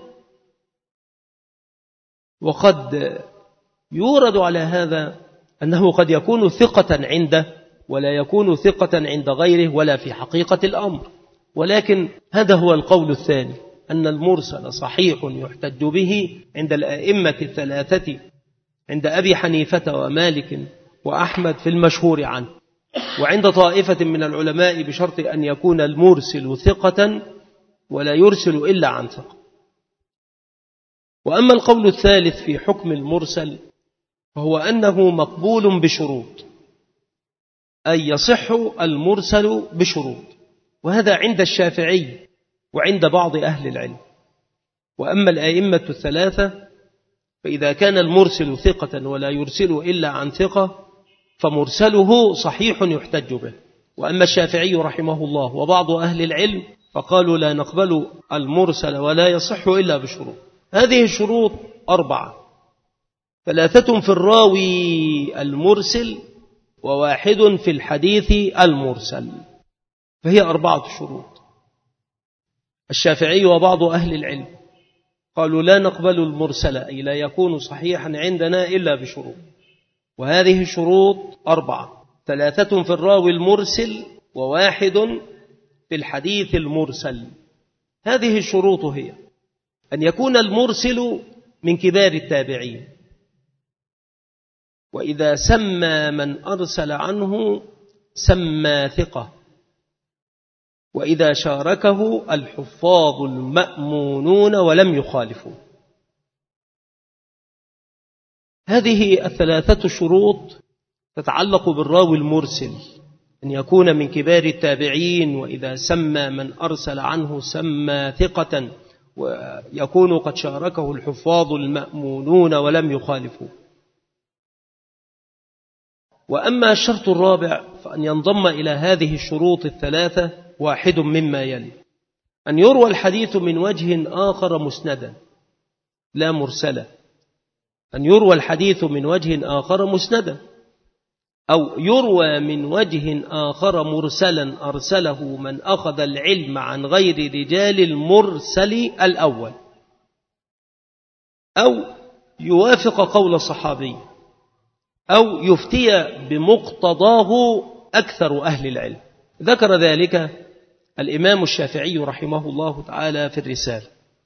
وقد يورد على هذا أنه قد يكون ثقة عنده ولا يكون ثقة عند غيره ولا في حقيقة الأمر، ولكن هذا هو القول الثاني، أن المرسل صحيح يحتج به عند الأئمة الثلاثة، عند أبي حنيفة ومالك وأحمد في المشهور عنه، وعند طائفة من العلماء بشرط أن يكون المرسل ثقة ولا يرسل إلا عن ثقة. وأما القول الثالث في حكم المرسل فهو أنه مقبول بشروط، أي يصح المرسل بشروط، وهذا عند الشافعي وعند بعض أهل العلم. وأما الأئمة الثلاثة فإذا كان المرسل ثقة ولا يرسل إلا عن ثقة فمرسله صحيح يحتج به. وأما الشافعي رحمه الله وبعض أهل العلم فقالوا لا نقبل المرسل ولا يصح إلا بشروط. هذه الشروط 4: 3 في الراوي المرسل، و1 في الحديث المرسل، فهي 4 شروط. الشافعي وبعض أهل العلم قالوا لا نقبل المرسل، أي لا يكون صحيحا عندنا إلا بشروط، وهذه الشروط 4: 3 في الراوي المرسل، و1 في الحديث المرسل. هذه الشروط هي أن يكون المرسل من كبار التابعين، وإذا سمى من أرسل عنه سمى ثقة، وإذا شاركه الحفاظ المأمونون ولم يخالفوا. هذه 3 شروط تتعلق بالراوي المرسل، أن يكون من كبار التابعين، وإذا سمى من أرسل عنه سمى ثقة، ويكون قد شاركه الحفاظ المأمونون ولم يخالفوا. وأما الشرط الرابع فأن ينضم إلى هذه الشروط 3 واحد مما يلي: أن يروى الحديث من وجه آخر مسندا لا مرسلا، أن يروى الحديث من وجه آخر مسندا، أو يروى من وجه آخر مرسلا أرسله من أخذ العلم عن غير رجال المرسل الأول، أو يوافق قول صحابي، أو يفتي بمقتضاه أكثر أهل العلم. ذكر ذلك الإمام الشافعي رحمه الله تعالى في الرسالة.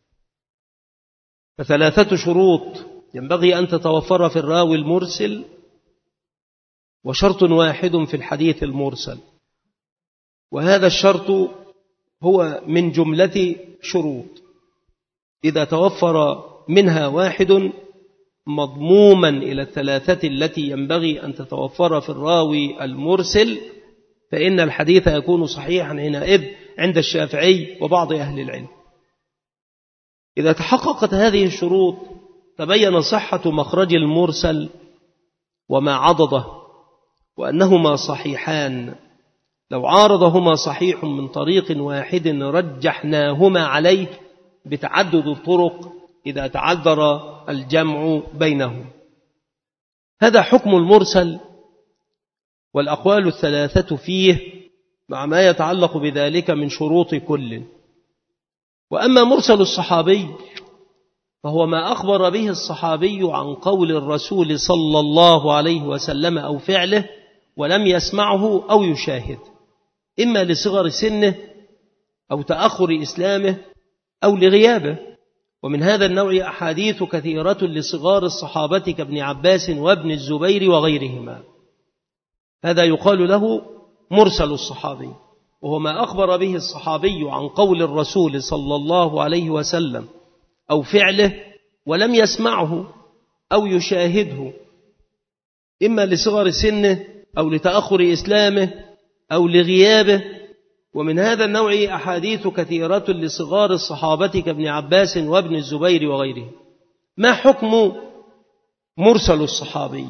ف3 شروط ينبغي أن تتوفر في الراوي المرسل، وشرط واحد في الحديث المرسل، وهذا الشرط هو من جملة شروط إذا توفر منها واحد مضموما إلى 3 التي ينبغي أن تتوفر في الراوي المرسل، فإن الحديث يكون صحيحا حينئذ عند الشافعي وبعض أهل العلم. إذا تحققت هذه الشروط تبين صحة مخرج المرسل وما عضده، وأنهما صحيحان. لو عارضهما صحيح من طريق واحد رجحناهما عليه بتعدد الطرق إذا تعذر الجمع بينهم. هذا حكم المرسل، والأقوال 3 فيه مع ما يتعلق بذلك من شروط كل. وأما مرسل الصحابي فهو ما أخبر به الصحابي عن قول الرسول صلى الله عليه وسلم أو فعله ولم يسمعه أو يشاهد، إما لصغر سنه أو تأخر إسلامه أو لغيابه. ومن هذا النوع أحاديث كثيرة لصغار الصحابة كابن عباس وابن الزبير وغيرهما، هذا يقال له مرسل الصحابي، وهو ما أخبر به الصحابي عن قول الرسول صلى الله عليه وسلم أو فعله ولم يسمعه أو يشاهده، إما لصغر سنه أو لتأخر إسلامه أو لغيابه. ومن هذا النوع أحاديث كثيرة لصغار الصحابة كابن عباس وابن الزبير وغيره. ما حكم مرسل الصحابي؟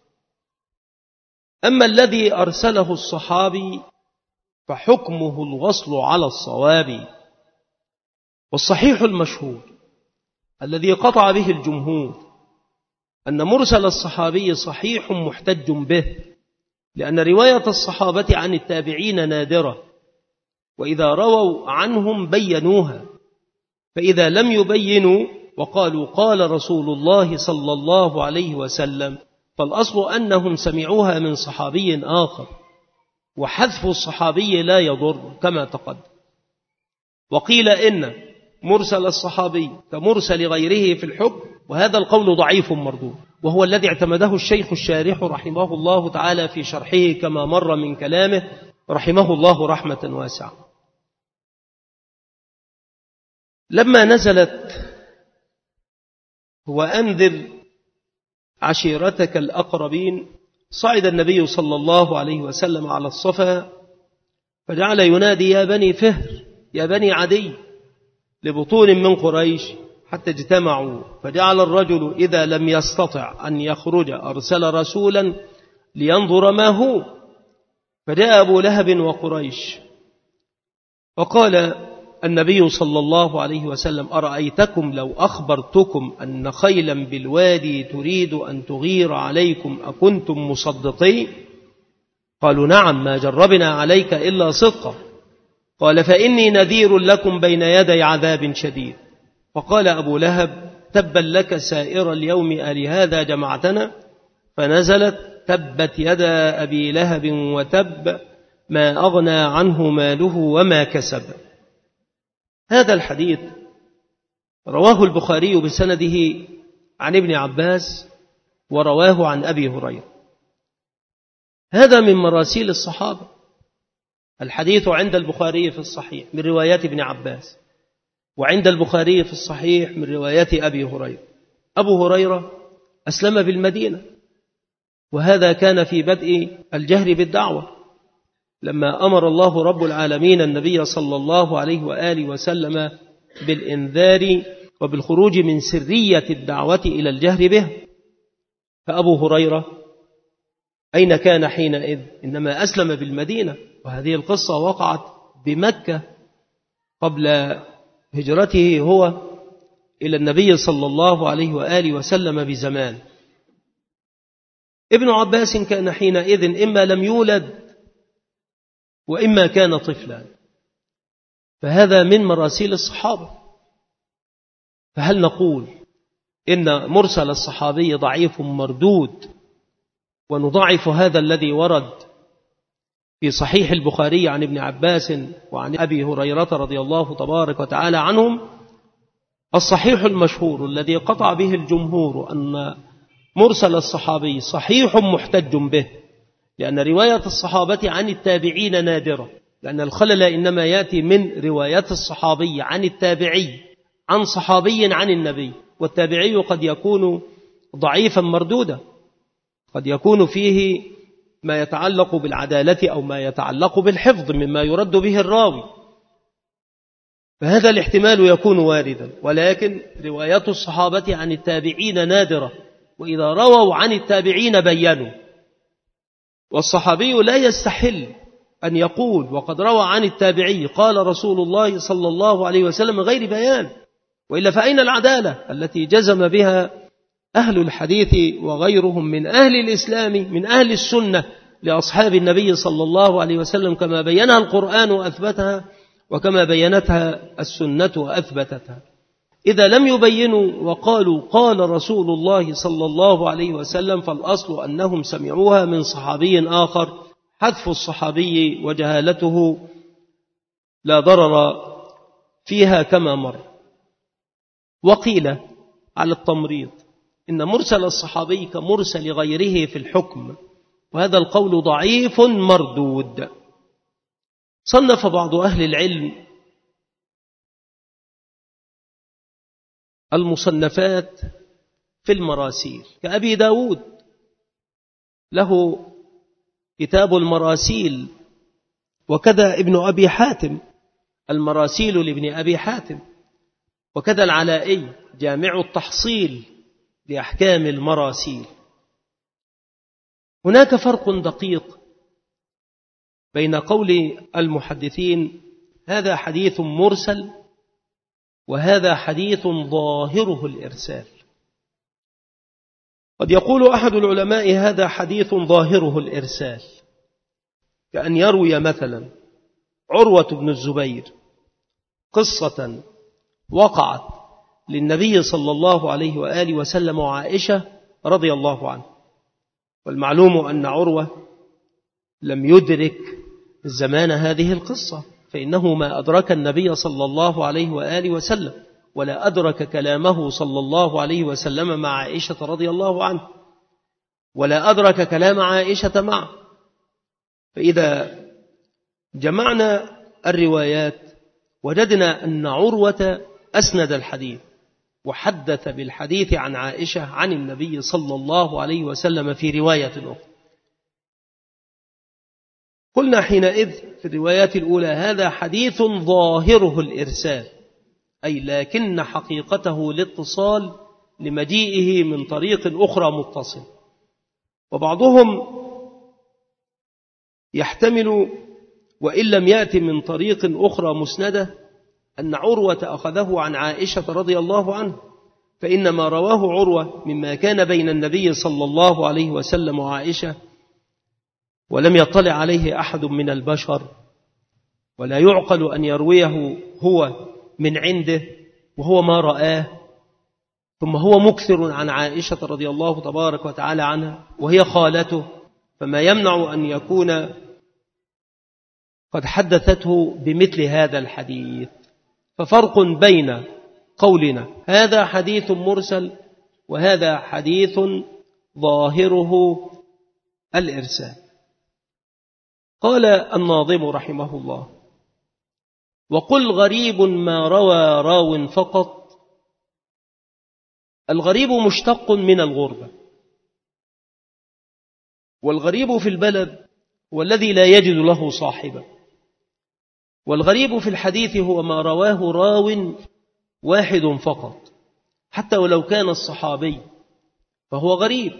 أما الذي أرسله الصحابي فحكمه الوصل على الصواب، والصحيح المشهور الذي قطع به الجمهور أن مرسل الصحابي صحيح محتج به، لأن رواية الصحابة عن التابعين نادرة، وإذا رووا عنهم بينوها، فإذا لم يبينوا وقالوا قال رسول الله صلى الله عليه وسلم فالأصل أنهم سمعوها من صحابي آخر، وحذف الصحابي لا يضر كما تقدم. وقيل إن مرسل الصحابي كمرسل غيره في الحكم، وهذا القول ضعيف مردود، وهو الذي اعتمده الشيخ الشارح رحمه الله تعالى في شرحه كما مر من كلامه رحمه الله رحمة واسعة. لما نزلت وأنذر عشيرتك الأقربين، صعد النبي صلى الله عليه وسلم على الصفا فجعل ينادي يا بني فهر يا بني عدي لبطون من قريش حتى اجتمعوا، فجعل الرجل إذا لم يستطع أن يخرج أرسل رسولا لينظر ما هو، فجاء أبو لهب وقريش وقال النبي صلى الله عليه وسلم أرأيتكم لو أخبرتكم أن خيلا بالوادي تريد أن تغير عليكم أكنتم مصدقين؟ قالوا نعم ما جربنا عليك إلا صدقا. قال فإني نذير لكم بين يدي عذاب شديد. فقال أبو لهب تبا لك سائر اليوم ألهذا جمعتنا؟ فنزلت تبت يدا أبي لهب وتب ما أغنى عنه ماله وما كسب. هذا الحديث رواه البخاري بسنده عن ابن عباس ورواه عن أبي هريرة. هذا من مراسيل الصحابة. الحديث عند البخاري في الصحيح من روايات ابن عباس، وعند البخاري في الصحيح من روايات أبي هريرة. أبو هريرة أسلم بالمدينة، وهذا كان في بدء الجهر بالدعوة، لما أمر الله رب العالمين النبي صلى الله عليه وآله وسلم بالإنذار وبالخروج من سرية الدعوة إلى الجهر به. فأبو هريرة أين كان حينئذ؟ إنما أسلم بالمدينة، وهذه القصة وقعت بمكة قبل هجرته هو إلى النبي صلى الله عليه وآله وسلم بزمان. ابن عباس كان حينئذ إما لم يولد وإما كان طفلا، فهذا من مراسيل الصحابة. فهل نقول إن مرسل الصحابي ضعيف مردود ونضعف هذا الذي ورد في صحيح البخاري عن ابن عباس وعن أبي هريرة رضي الله تبارك وتعالى عنهم؟ الصحيح المشهور الذي قطع به الجمهور أن مرسل الصحابي صحيح محتج به، لأن رواية الصحابة عن التابعين نادرة، لأن الخلل إنما يأتي من رواية الصحابي عن التابعي عن صحابي عن النبي، والتابعي قد يكون ضعيفا مردودا، قد يكون فيه ما يتعلق بالعدالة أو ما يتعلق بالحفظ مما يرد به الراوي، فهذا الاحتمال يكون واردا. ولكن رواية الصحابة عن التابعين نادرة، وإذا رووا عن التابعين بينوا، والصحابي لا يستحل أن يقول وقد روى عن التابعي قال رسول الله صلى الله عليه وسلم غير بيان، وإلا فأين العدالة التي جزم بها أهل الحديث وغيرهم من أهل الإسلام من أهل السنة لأصحاب النبي صلى الله عليه وسلم، كما بينها القرآن وأثبتها وكما بينتها السنة وأثبتتها. إذا لم يبينوا وقالوا قال رسول الله صلى الله عليه وسلم فالأصل أنهم سمعوها من صحابي آخر، حذف الصحابي وجهالته لا ضرر فيها كما مر. وقيل على التمريض إن مرسل الصحابي كمرسل غيره في الحكم، وهذا القول ضعيف مردود. صنف بعض أهل العلم المصنفات في المراسيل، كأبي داود له كتاب المراسيل، وكذا ابن أبي حاتم المراسيل لابن أبي حاتم، وكذا العلائي جامع التحصيل لأحكام المراسيل. هناك فرق دقيق بين قول المحدثين هذا حديث مرسل وهذا حديث ظاهره الإرسال. قد يقول أحد العلماء هذا حديث ظاهره الإرسال، كأن يروي مثلا عروة بن الزبير قصة وقعت للنبي صلى الله عليه وآله وسلم وعائشة رضي الله عنه. والمعلوم أن عروة لم يدرك الزمان هذه القصة، فإنه ما أدرك النبي صلى الله عليه وآله وسلم، ولا أدرك كلامه صلى الله عليه وسلم مع عائشة رضي الله عنه، ولا أدرك كلام عائشة معه. فإذا جمعنا الروايات وجدنا أن عروة أسند الحديث وحدث بالحديث عن عائشة عن النبي صلى الله عليه وسلم في رواية أخرى. قلنا حينئذ في الروايات الأولى هذا حديث ظاهره الإرسال، أي لكن حقيقته الاتصال لمجيئه من طريق أخرى متصل. وبعضهم يحتمل وإن لم يأتي من طريق أخرى مسندة أن عروة أخذه عن عائشة رضي الله عنه، فإنما رواه عروة مما كان بين النبي صلى الله عليه وسلم وعائشة ولم يطلع عليه أحد من البشر، ولا يعقل أن يرويه هو من عنده وهو ما رآه، ثم هو مكثر عن عائشة رضي الله تبارك وتعالى عنها وهي خالته، فما يمنع أن يكون قد حدثته بمثل هذا الحديث. ففرق بين قولنا هذا حديث مرسل وهذا حديث ظاهره الإرسال. قال الناظم رحمه الله: وقل غريب ما روى راو فقط. الغريب مشتق من الغربة، والغريب في البلد هو الذي لا يجد له صاحبا، والغريب في الحديث هو ما رواه راو واحد فقط، حتى ولو كان الصحابي فهو غريب،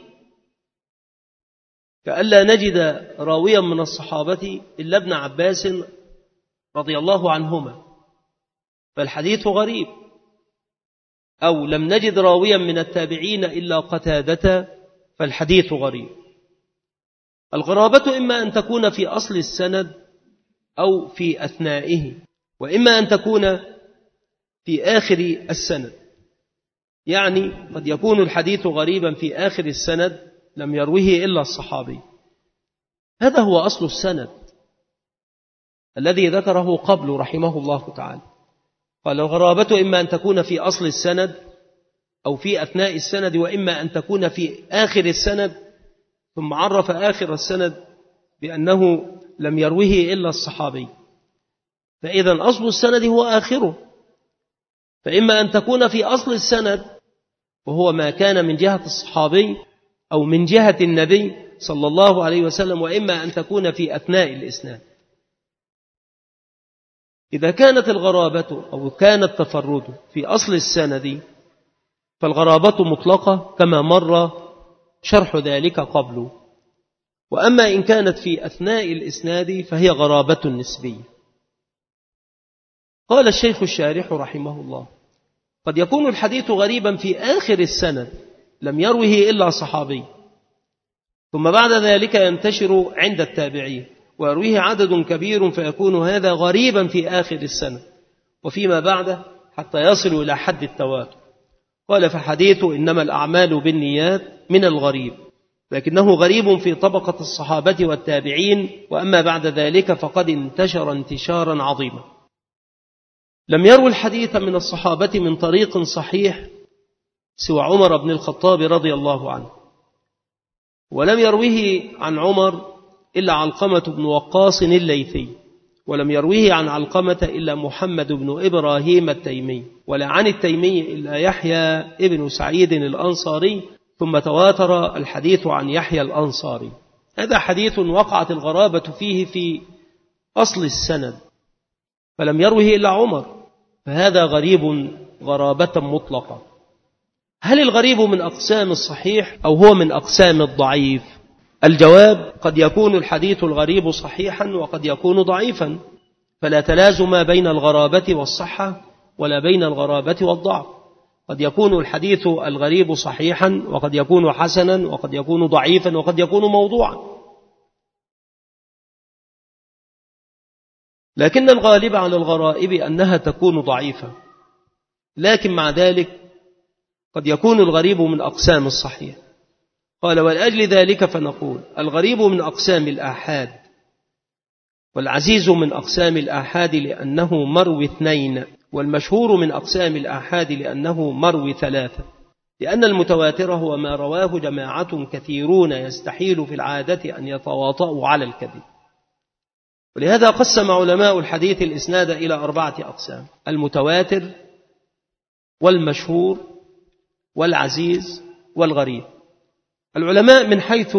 كألا نجد راويا من الصحابة إلا ابن عباس رضي الله عنهما فالحديث غريب، أو لم نجد راويا من التابعين إلا قتادة فالحديث غريب. الغرابة إما أن تكون في أصل السند أو في أثنائه، وإما أن تكون في آخر السند، يعني قد يكون الحديث غريبا في آخر السند لم يروه إلا الصحابي. هذا هو أصل السند الذي ذكره قبل رحمه الله تعالى. قال الغرابة إما أن تكون في أصل السند أو في أثناء السند، وإما أن تكون في آخر السند، ثم عرف آخر السند بأنه لم يروه إلا الصحابي. فإذا أصل السند هو آخره، فإما أن تكون في أصل السند وهو ما كان من جهة الصحابي أو من جهة النبي صلى الله عليه وسلم، وإما أن تكون في أثناء الإسناد. إذا كانت الغرابة أو كان التفرد في أصل السند فالغرابة مطلقة كما مر شرح ذلك قبل، وأما إن كانت في أثناء الإسناد فهي غرابة نسبية. قال الشيخ الشارح رحمه الله: قد يكون الحديث غريبا في آخر السند لم يروه إلا صحابي، ثم بعد ذلك ينتشر عند التابعين ويرويه عدد كبير، فيكون هذا غريبا في آخر السنة وفيما بعده حتى يصل إلى حد التواتر. قال: فحديث إنما الأعمال بالنيات من الغريب، لكنه غريب في طبقة الصحابة والتابعين، وأما بعد ذلك فقد انتشر انتشارا عظيما. لم يروي الحديث من الصحابة من طريق صحيح سوى عمر بن الخطاب رضي الله عنه، ولم يرويه عن عمر إلا علقمة بن وقاص الليثي، ولم يرويه عن علقمة إلا محمد بن إبراهيم التيمي، ولا عن التيمي إلا يحيى ابن سعيد الأنصاري، ثم تواتر الحديث عن يحيى الأنصاري. هذا حديث وقعت الغرابة فيه في أصل السند فلم يروه إلا عمر، فهذا غريب غرابة مطلقة. هل الغريب من أقسام الصحيح أو هو من أقسام الضعيف؟ الجواب: قد يكون الحديث الغريب صحيحا وقد يكون ضعيفا، فلا تلازم بين الغرابة والصحة ولا بين الغرابة والضعف. قد يكون الحديث الغريب صحيحا وقد يكون حسنا وقد يكون ضعيفا وقد يكون موضوعا. لكن الغالب على الغرائب أنها تكون ضعيفة، لكن مع ذلك قد يكون الغريب من أقسام الصحيح. قال: ولأجل ذلك فنقول الغريب من أقسام الآحاد، والعزيز من أقسام الآحاد لأنه مروي 2، والمشهور من أقسام الآحاد لأنه مروي 3، لأن المتواتر هو ما رواه جماعة كثيرون يستحيل في العادة أن يتواطؤوا على الكذب. ولهذا قسم علماء الحديث الإسناد إلى 4 أقسام: المتواتر والمشهور والعزيز والغريب. العلماء من حيث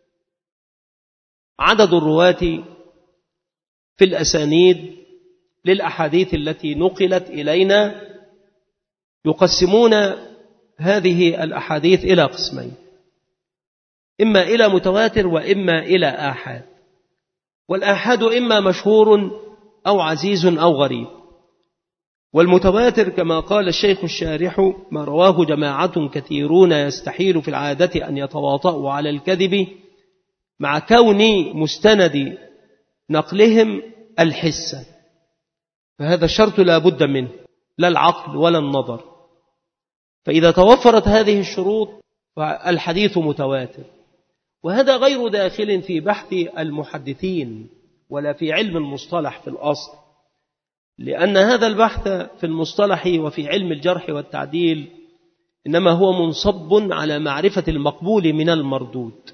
عدد الرواة في الأسانيد للأحاديث التي نقلت إلينا يقسمون هذه الأحاديث إلى قسمين: إما إلى متواتر وإما إلى آحاد. والآحاد إما مشهور أو عزيز أو غريب. والمتواتر كما قال الشيخ الشارح ما رواه جماعة كثيرون يستحيل في العادة أن يتواطؤوا على الكذب، مع كون مستند نقلهم الحس، فهذا الشرط لا بد منه، لا العقل ولا النظر. فإذا توفرت هذه الشروط فالحديث متواتر. وهذا غير داخل في بحث المحدثين ولا في علم المصطلح في الأصل، لأن هذا البحث في المصطلح وفي علم الجرح والتعديل إنما هو منصب على معرفة المقبول من المردود،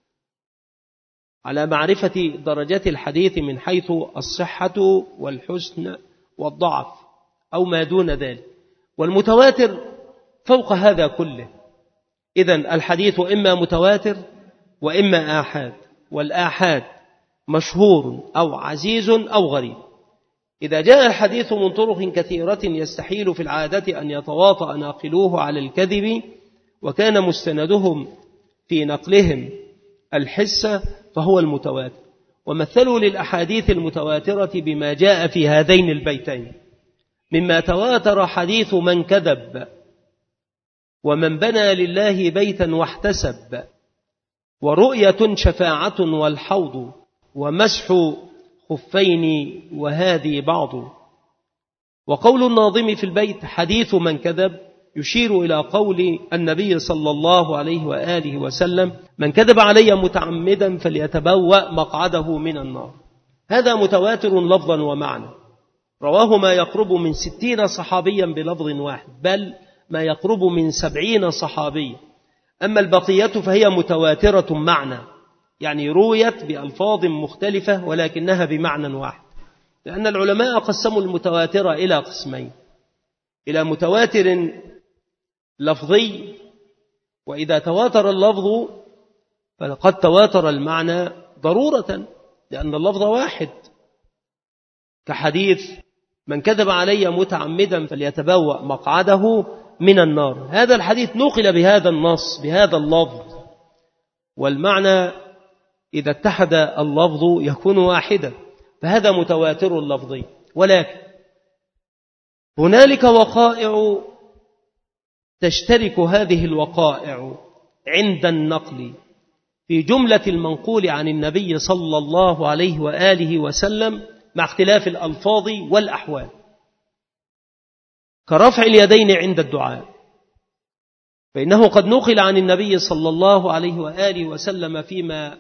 على معرفة درجات الحديث من حيث الصحة والحسن والضعف أو ما دون ذلك. والمتواتر فوق هذا كله. إذن الحديث إما متواتر وإما آحاد، والآحاد مشهور أو عزيز أو غريب. إذا جاء الحديث من طرق كثيرة يستحيل في العادة أن يتواطأ ناقلوه على الكذب، وكان مستندهم في نقلهم الحس، فهو المتواتر. ومثلوا للأحاديث المتواترة بما جاء في هذين البيتين: مما تواتر حديث من كذب، ومن بنى لله بيتا واحتسب، ورؤية شفاعة والحوض، ومسح خفين وهذه بعض. وقول الناظم في البيت حديث من كذب يشير إلى قول النبي صلى الله عليه وآله وسلم: من كذب علي متعمدا فليتبوأ مقعده من النار. هذا متواتر لفظا ومعنى، رواه ما يقرب من 60 صحابيا بلفظ واحد، بل ما يقرب من 70 صحابيا. أما البقية فهي متواترة معنى، يعني رويت بألفاظ مختلفة ولكنها بمعنى واحد. لأن العلماء قسموا المتواتر إلى قسمين: إلى متواتر لفظي، وإذا تواتر اللفظ فلقد تواتر المعنى ضرورة، لأن اللفظ واحد، كحديث من كذب علي متعمدا فليتبوأ مقعده من النار. هذا الحديث نقل بهذا النص بهذا اللفظ، والمعنى إذا اتحد اللفظ يكون واحدا، فهذا متواتر لفظي. ولكن هنالك وقائع تشترك هذه الوقائع عند النقل في جملة المنقول عن النبي صلى الله عليه وآله وسلم، مع اختلاف الألفاظ والأحوال، كرفع اليدين عند الدعاء، فإنه قد نقل عن النبي صلى الله عليه وآله وسلم فيما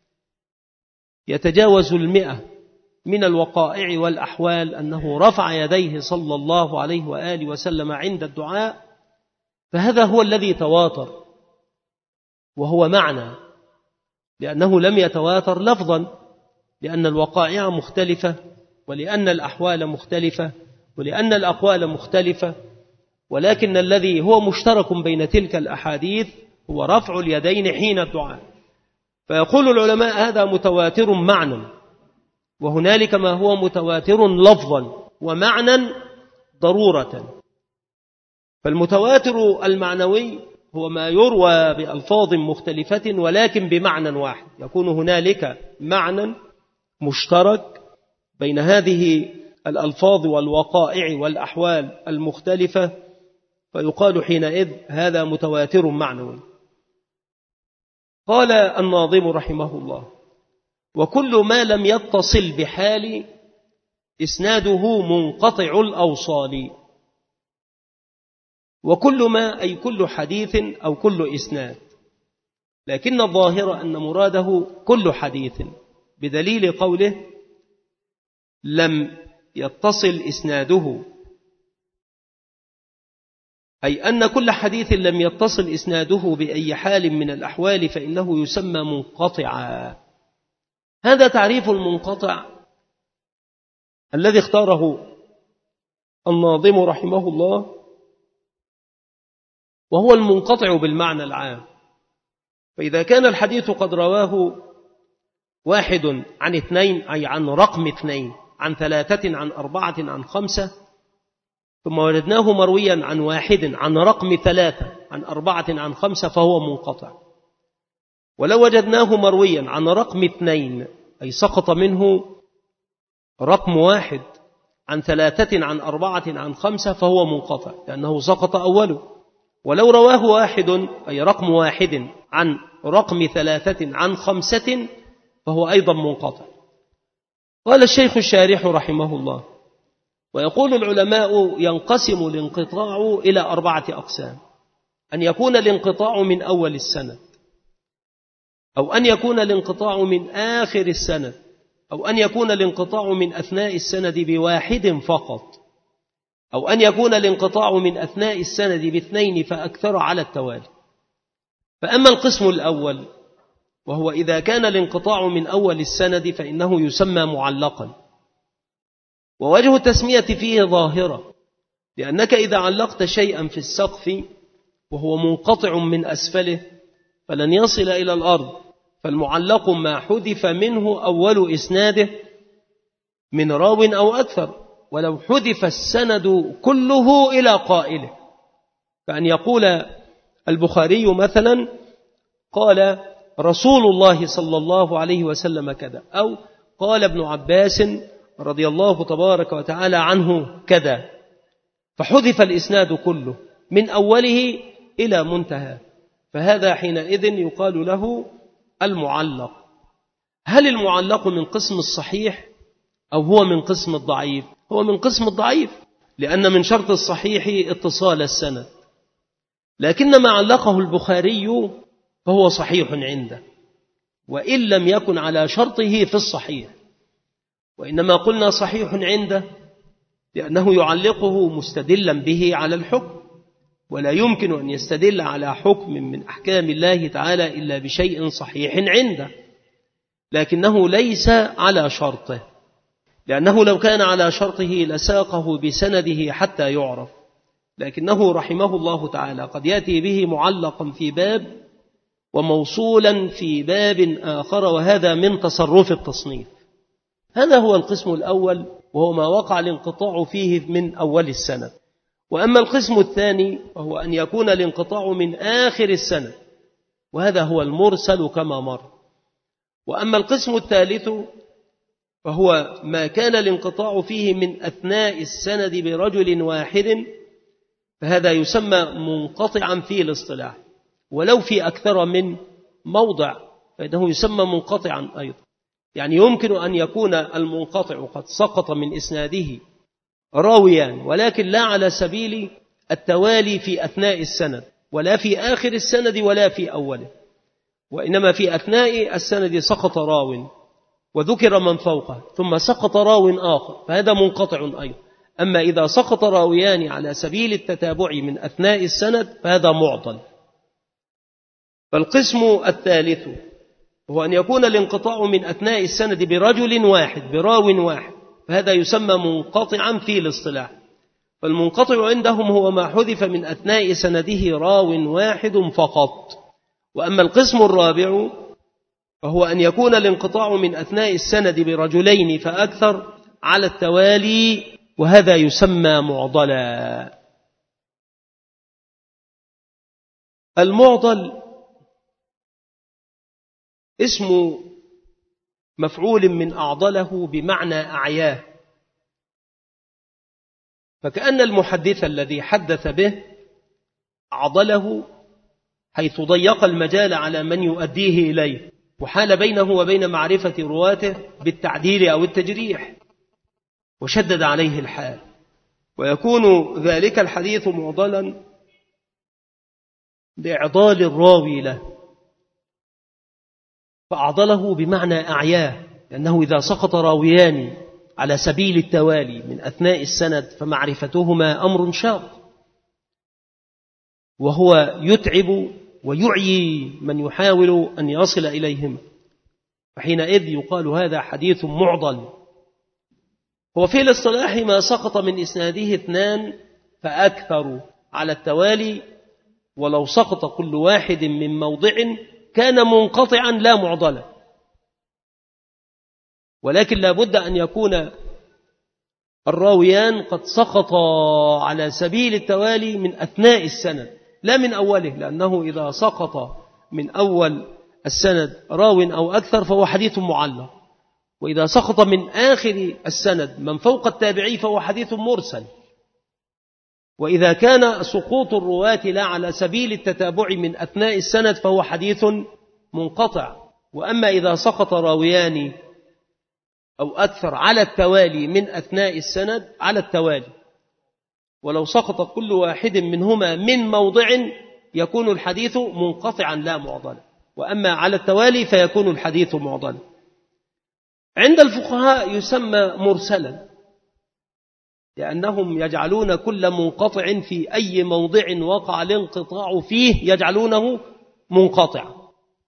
يتجاوز 100 من الوقائع والأحوال أنه رفع يديه صلى الله عليه وآله وسلم عند الدعاء، فهذا هو الذي تواتر، وهو معنى، لأنه لم يتواتر لفظا، لأن الوقائع مختلفة، ولأن الأحوال مختلفة، ولأن الأقوال مختلفة، ولكن الذي هو مشترك بين تلك الأحاديث هو رفع اليدين حين الدعاء. فيقول العلماء هذا متواتر معنى، وهنالك ما هو متواتر لفظا ومعنى ضرورة. فالمتواتر المعنوي هو ما يروى بألفاظ مختلفة ولكن بمعنى واحد، يكون هنالك معنى مشترك بين هذه الألفاظ والوقائع والأحوال المختلفة، فيقال حينئذ هذا متواتر معنوي. قال الناظم رحمه الله: وكل ما لم يتصل بحال إسناده منقطع الأوصال. وكل ما أي كل حديث أو كل إسناد، لكن الظاهر أن مراده كل حديث، بدليل قوله لم يتصل إسناده، أي أن كل حديث لم يتصل إسناده بأي حال من الأحوال فإنه يسمى منقطعا. هذا تعريف المنقطع الذي اختاره الناظم رحمه الله، وهو المنقطع بالمعنى العام. فإذا كان الحديث قد رواه واحد عن اثنين، أي عن رقم اثنين، عن ثلاثة، عن أربعة، عن خمسة، ثم وجدناه مرويا عن واحد، عن رقم ثلاثة، عن أربعة، عن خمسة، فهو منقطع. ولو وجدناه مرويا عن رقم اثنين، أي سقط منه رقم واحد، عن ثلاثة، عن أربعة، عن خمسة، فهو منقطع لأنه سقط أوله. ولو رواه واحد، أي رقم واحد، عن رقم ثلاثة، عن خمسة، فهو أيضا منقطع. قال الشيخ الشارح رحمه الله: ويقول العلماء ينقسم الانقطاع إلى 4 أقسام: أن يكون الانقطاع من أول السند، أو أن يكون الانقطاع من آخر السند، أو أن يكون الانقطاع من أثناء السند بواحد فقط، أو أن يكون الانقطاع من أثناء السند باثنين فأكثر على التوالي. فأما القسم الأول، وهو إذا كان الانقطاع من أول السند، فإنه يسمى معلقا. ووجه التسمية فيه ظاهرة، لأنك إذا علقت شيئا في السقف وهو منقطع من أسفله فلن يصل إلى الأرض، فالمعلق ما حذف منه أول إسناده من راو أو أكثر، ولو حذف السند كله إلى قائله. فأن يقول البخاري مثلا قال رسول الله صلى الله عليه وسلم كذا، أو قال ابن عباس رضي الله تبارك وتعالى عنه كذا، فحذف الإسناد كله من أوله إلى منتهى، فهذا حينئذ يقال له المعلق. هل المعلق من قسم الصحيح أو هو من قسم الضعيف؟ هو من قسم الضعيف، لأن من شرط الصحيح اتصال السند، لكن ما علقه البخاري فهو صحيح عنده، وإن لم يكن على شرطه في الصحيح. وإنما قلنا صحيح عنده لأنه يعلقه مستدلا به على الحكم، ولا يمكن أن يستدل على حكم من أحكام الله تعالى إلا بشيء صحيح عنده، لكنه ليس على شرطه، لأنه لو كان على شرطه لساقه بسنده حتى يعرف، لكنه رحمه الله تعالى قد يأتي به معلقا في باب وموصولا في باب آخر، وهذا من تصرف التصنيف. هذا هو القسم الأول، وهو ما وقع الانقطاع فيه من أول السنة. وأما القسم الثاني وهو أن يكون الانقطاع من آخر السنة، وهذا هو المرسل كما مر. وأما القسم الثالث فهو ما كان الانقطاع فيه من أثناء السند برجل واحد، فهذا يسمى منقطعا في الاصطلاح، ولو في أكثر من موضع فإنه يسمى منقطعا أيضا. يعني يمكن أن يكون المنقطع قد سقط من إسناده راويان، ولكن لا على سبيل التوالي في أثناء السند، ولا في آخر السند، ولا في أوله، وإنما في أثناء السند سقط راو وذكر من فوقه ثم سقط راو آخر، فهذا منقطع أيضا. أما إذا سقط راويان على سبيل التتابع من أثناء السند فهذا معضل. فالقسم الثالث هو أن يكون الانقطاع من أثناء السند برجل واحد، براو واحد، فهذا يسمى منقطعا في الاصطلاح. فالمنقطع عندهم هو ما حذف من أثناء سنده راو واحد فقط. وأما القسم الرابع فهو أن يكون الانقطاع من أثناء السند برجلين فأكثر على التوالي، وهذا يسمى معضلا. المعضل اسم مفعول من أعضله بمعنى أعياه، فكأن المحدث الذي حدث به عضله حيث ضيق المجال على من يؤديه إليه، وحال بينه وبين معرفة رواته بالتعديل أو التجريح. وشدد عليه الحال، ويكون ذلك الحديث معضلا لإعضال الراوي له، فأعضله بمعنى أعياه، لأنه إذا سقط راويان على سبيل التوالي من أثناء السند فمعرفتهما أمر شاق، وهو يتعب ويعيي من يحاول أن يصل إليهما، فحينئذ يقال هذا حديث معضل. هو في الاصطلاح ما سقط من إسناده اثنان فأكثر على التوالي، ولو سقط كل واحد من موضع كان منقطعا لا معضلا، ولكن لا بد أن يكون الراويان قد سقطا على سبيل التوالي من أثناء السند لا من أوله، لأنه إذا سقط من أول السند راو أو أكثر فهو حديث معلق، وإذا سقط من آخر السند من فوق التابعي فهو حديث مرسل، وإذا كان سقوط الرواة لا على سبيل التتابع من أثناء السند فهو حديث منقطع. وأما إذا سقط راويان أو أكثر على التوالي من أثناء السند على التوالي، ولو سقط كل واحد منهما من موضع يكون الحديث منقطعا لا معضلا، وأما على التوالي فيكون الحديث معضلا. عند الفقهاء يسمى مرسلا، لأنهم يجعلون كل منقطع في أي موضع وقع الانقطاع فيه يجعلونه منقطع،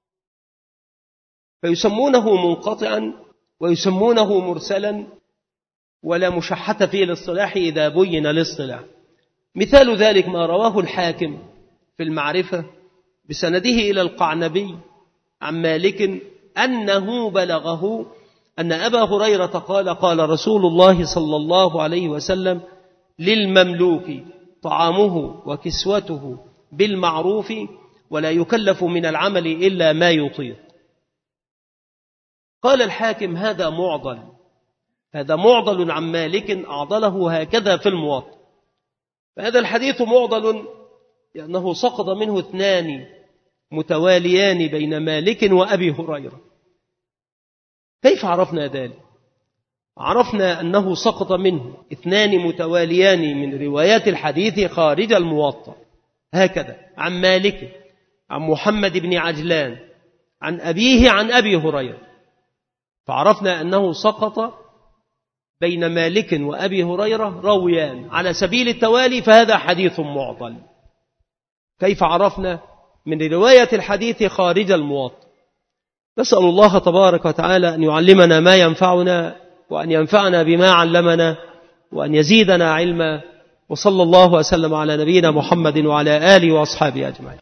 فيسمونه منقطعا ويسمونه مرسلا، ولا مشحة في الاصطلاح إذا بين الاصطلاح. مثال ذلك ما رواه الحاكم في المعرفة بسنده إلى القعنبي عن مالك أنه بلغه أن أبا هريرة قال قال رسول الله صلى الله عليه وسلم للمملوك طعامه وكسوته بالمعروف ولا يكلف من العمل إلا ما يطيق. قال الحاكم هذا معضل عن مالك أعضله هكذا في الموطأ. فهذا الحديث معضل لأنه سقط منه اثنان متواليان بين مالك وأبي هريرة. كيف عرفنا ذلك؟ عرفنا أنه سقط منه اثنان متواليان من روايات الحديث خارج الموطأ هكذا عن مالك عن محمد بن عجلان عن أبيه عن أبي هريرة، فعرفنا أنه سقط بين مالك وأبي هريرة راويان على سبيل التوالي، فهذا حديث معضل. كيف عرفنا؟ من رواية الحديث خارج الموطأ. نسأل الله تبارك وتعالى أن يعلمنا ما ينفعنا، وأن ينفعنا بما علمنا، وأن يزيدنا علما. وصلى الله وسلم على نبينا محمد وعلى آله وأصحابه أجمعين.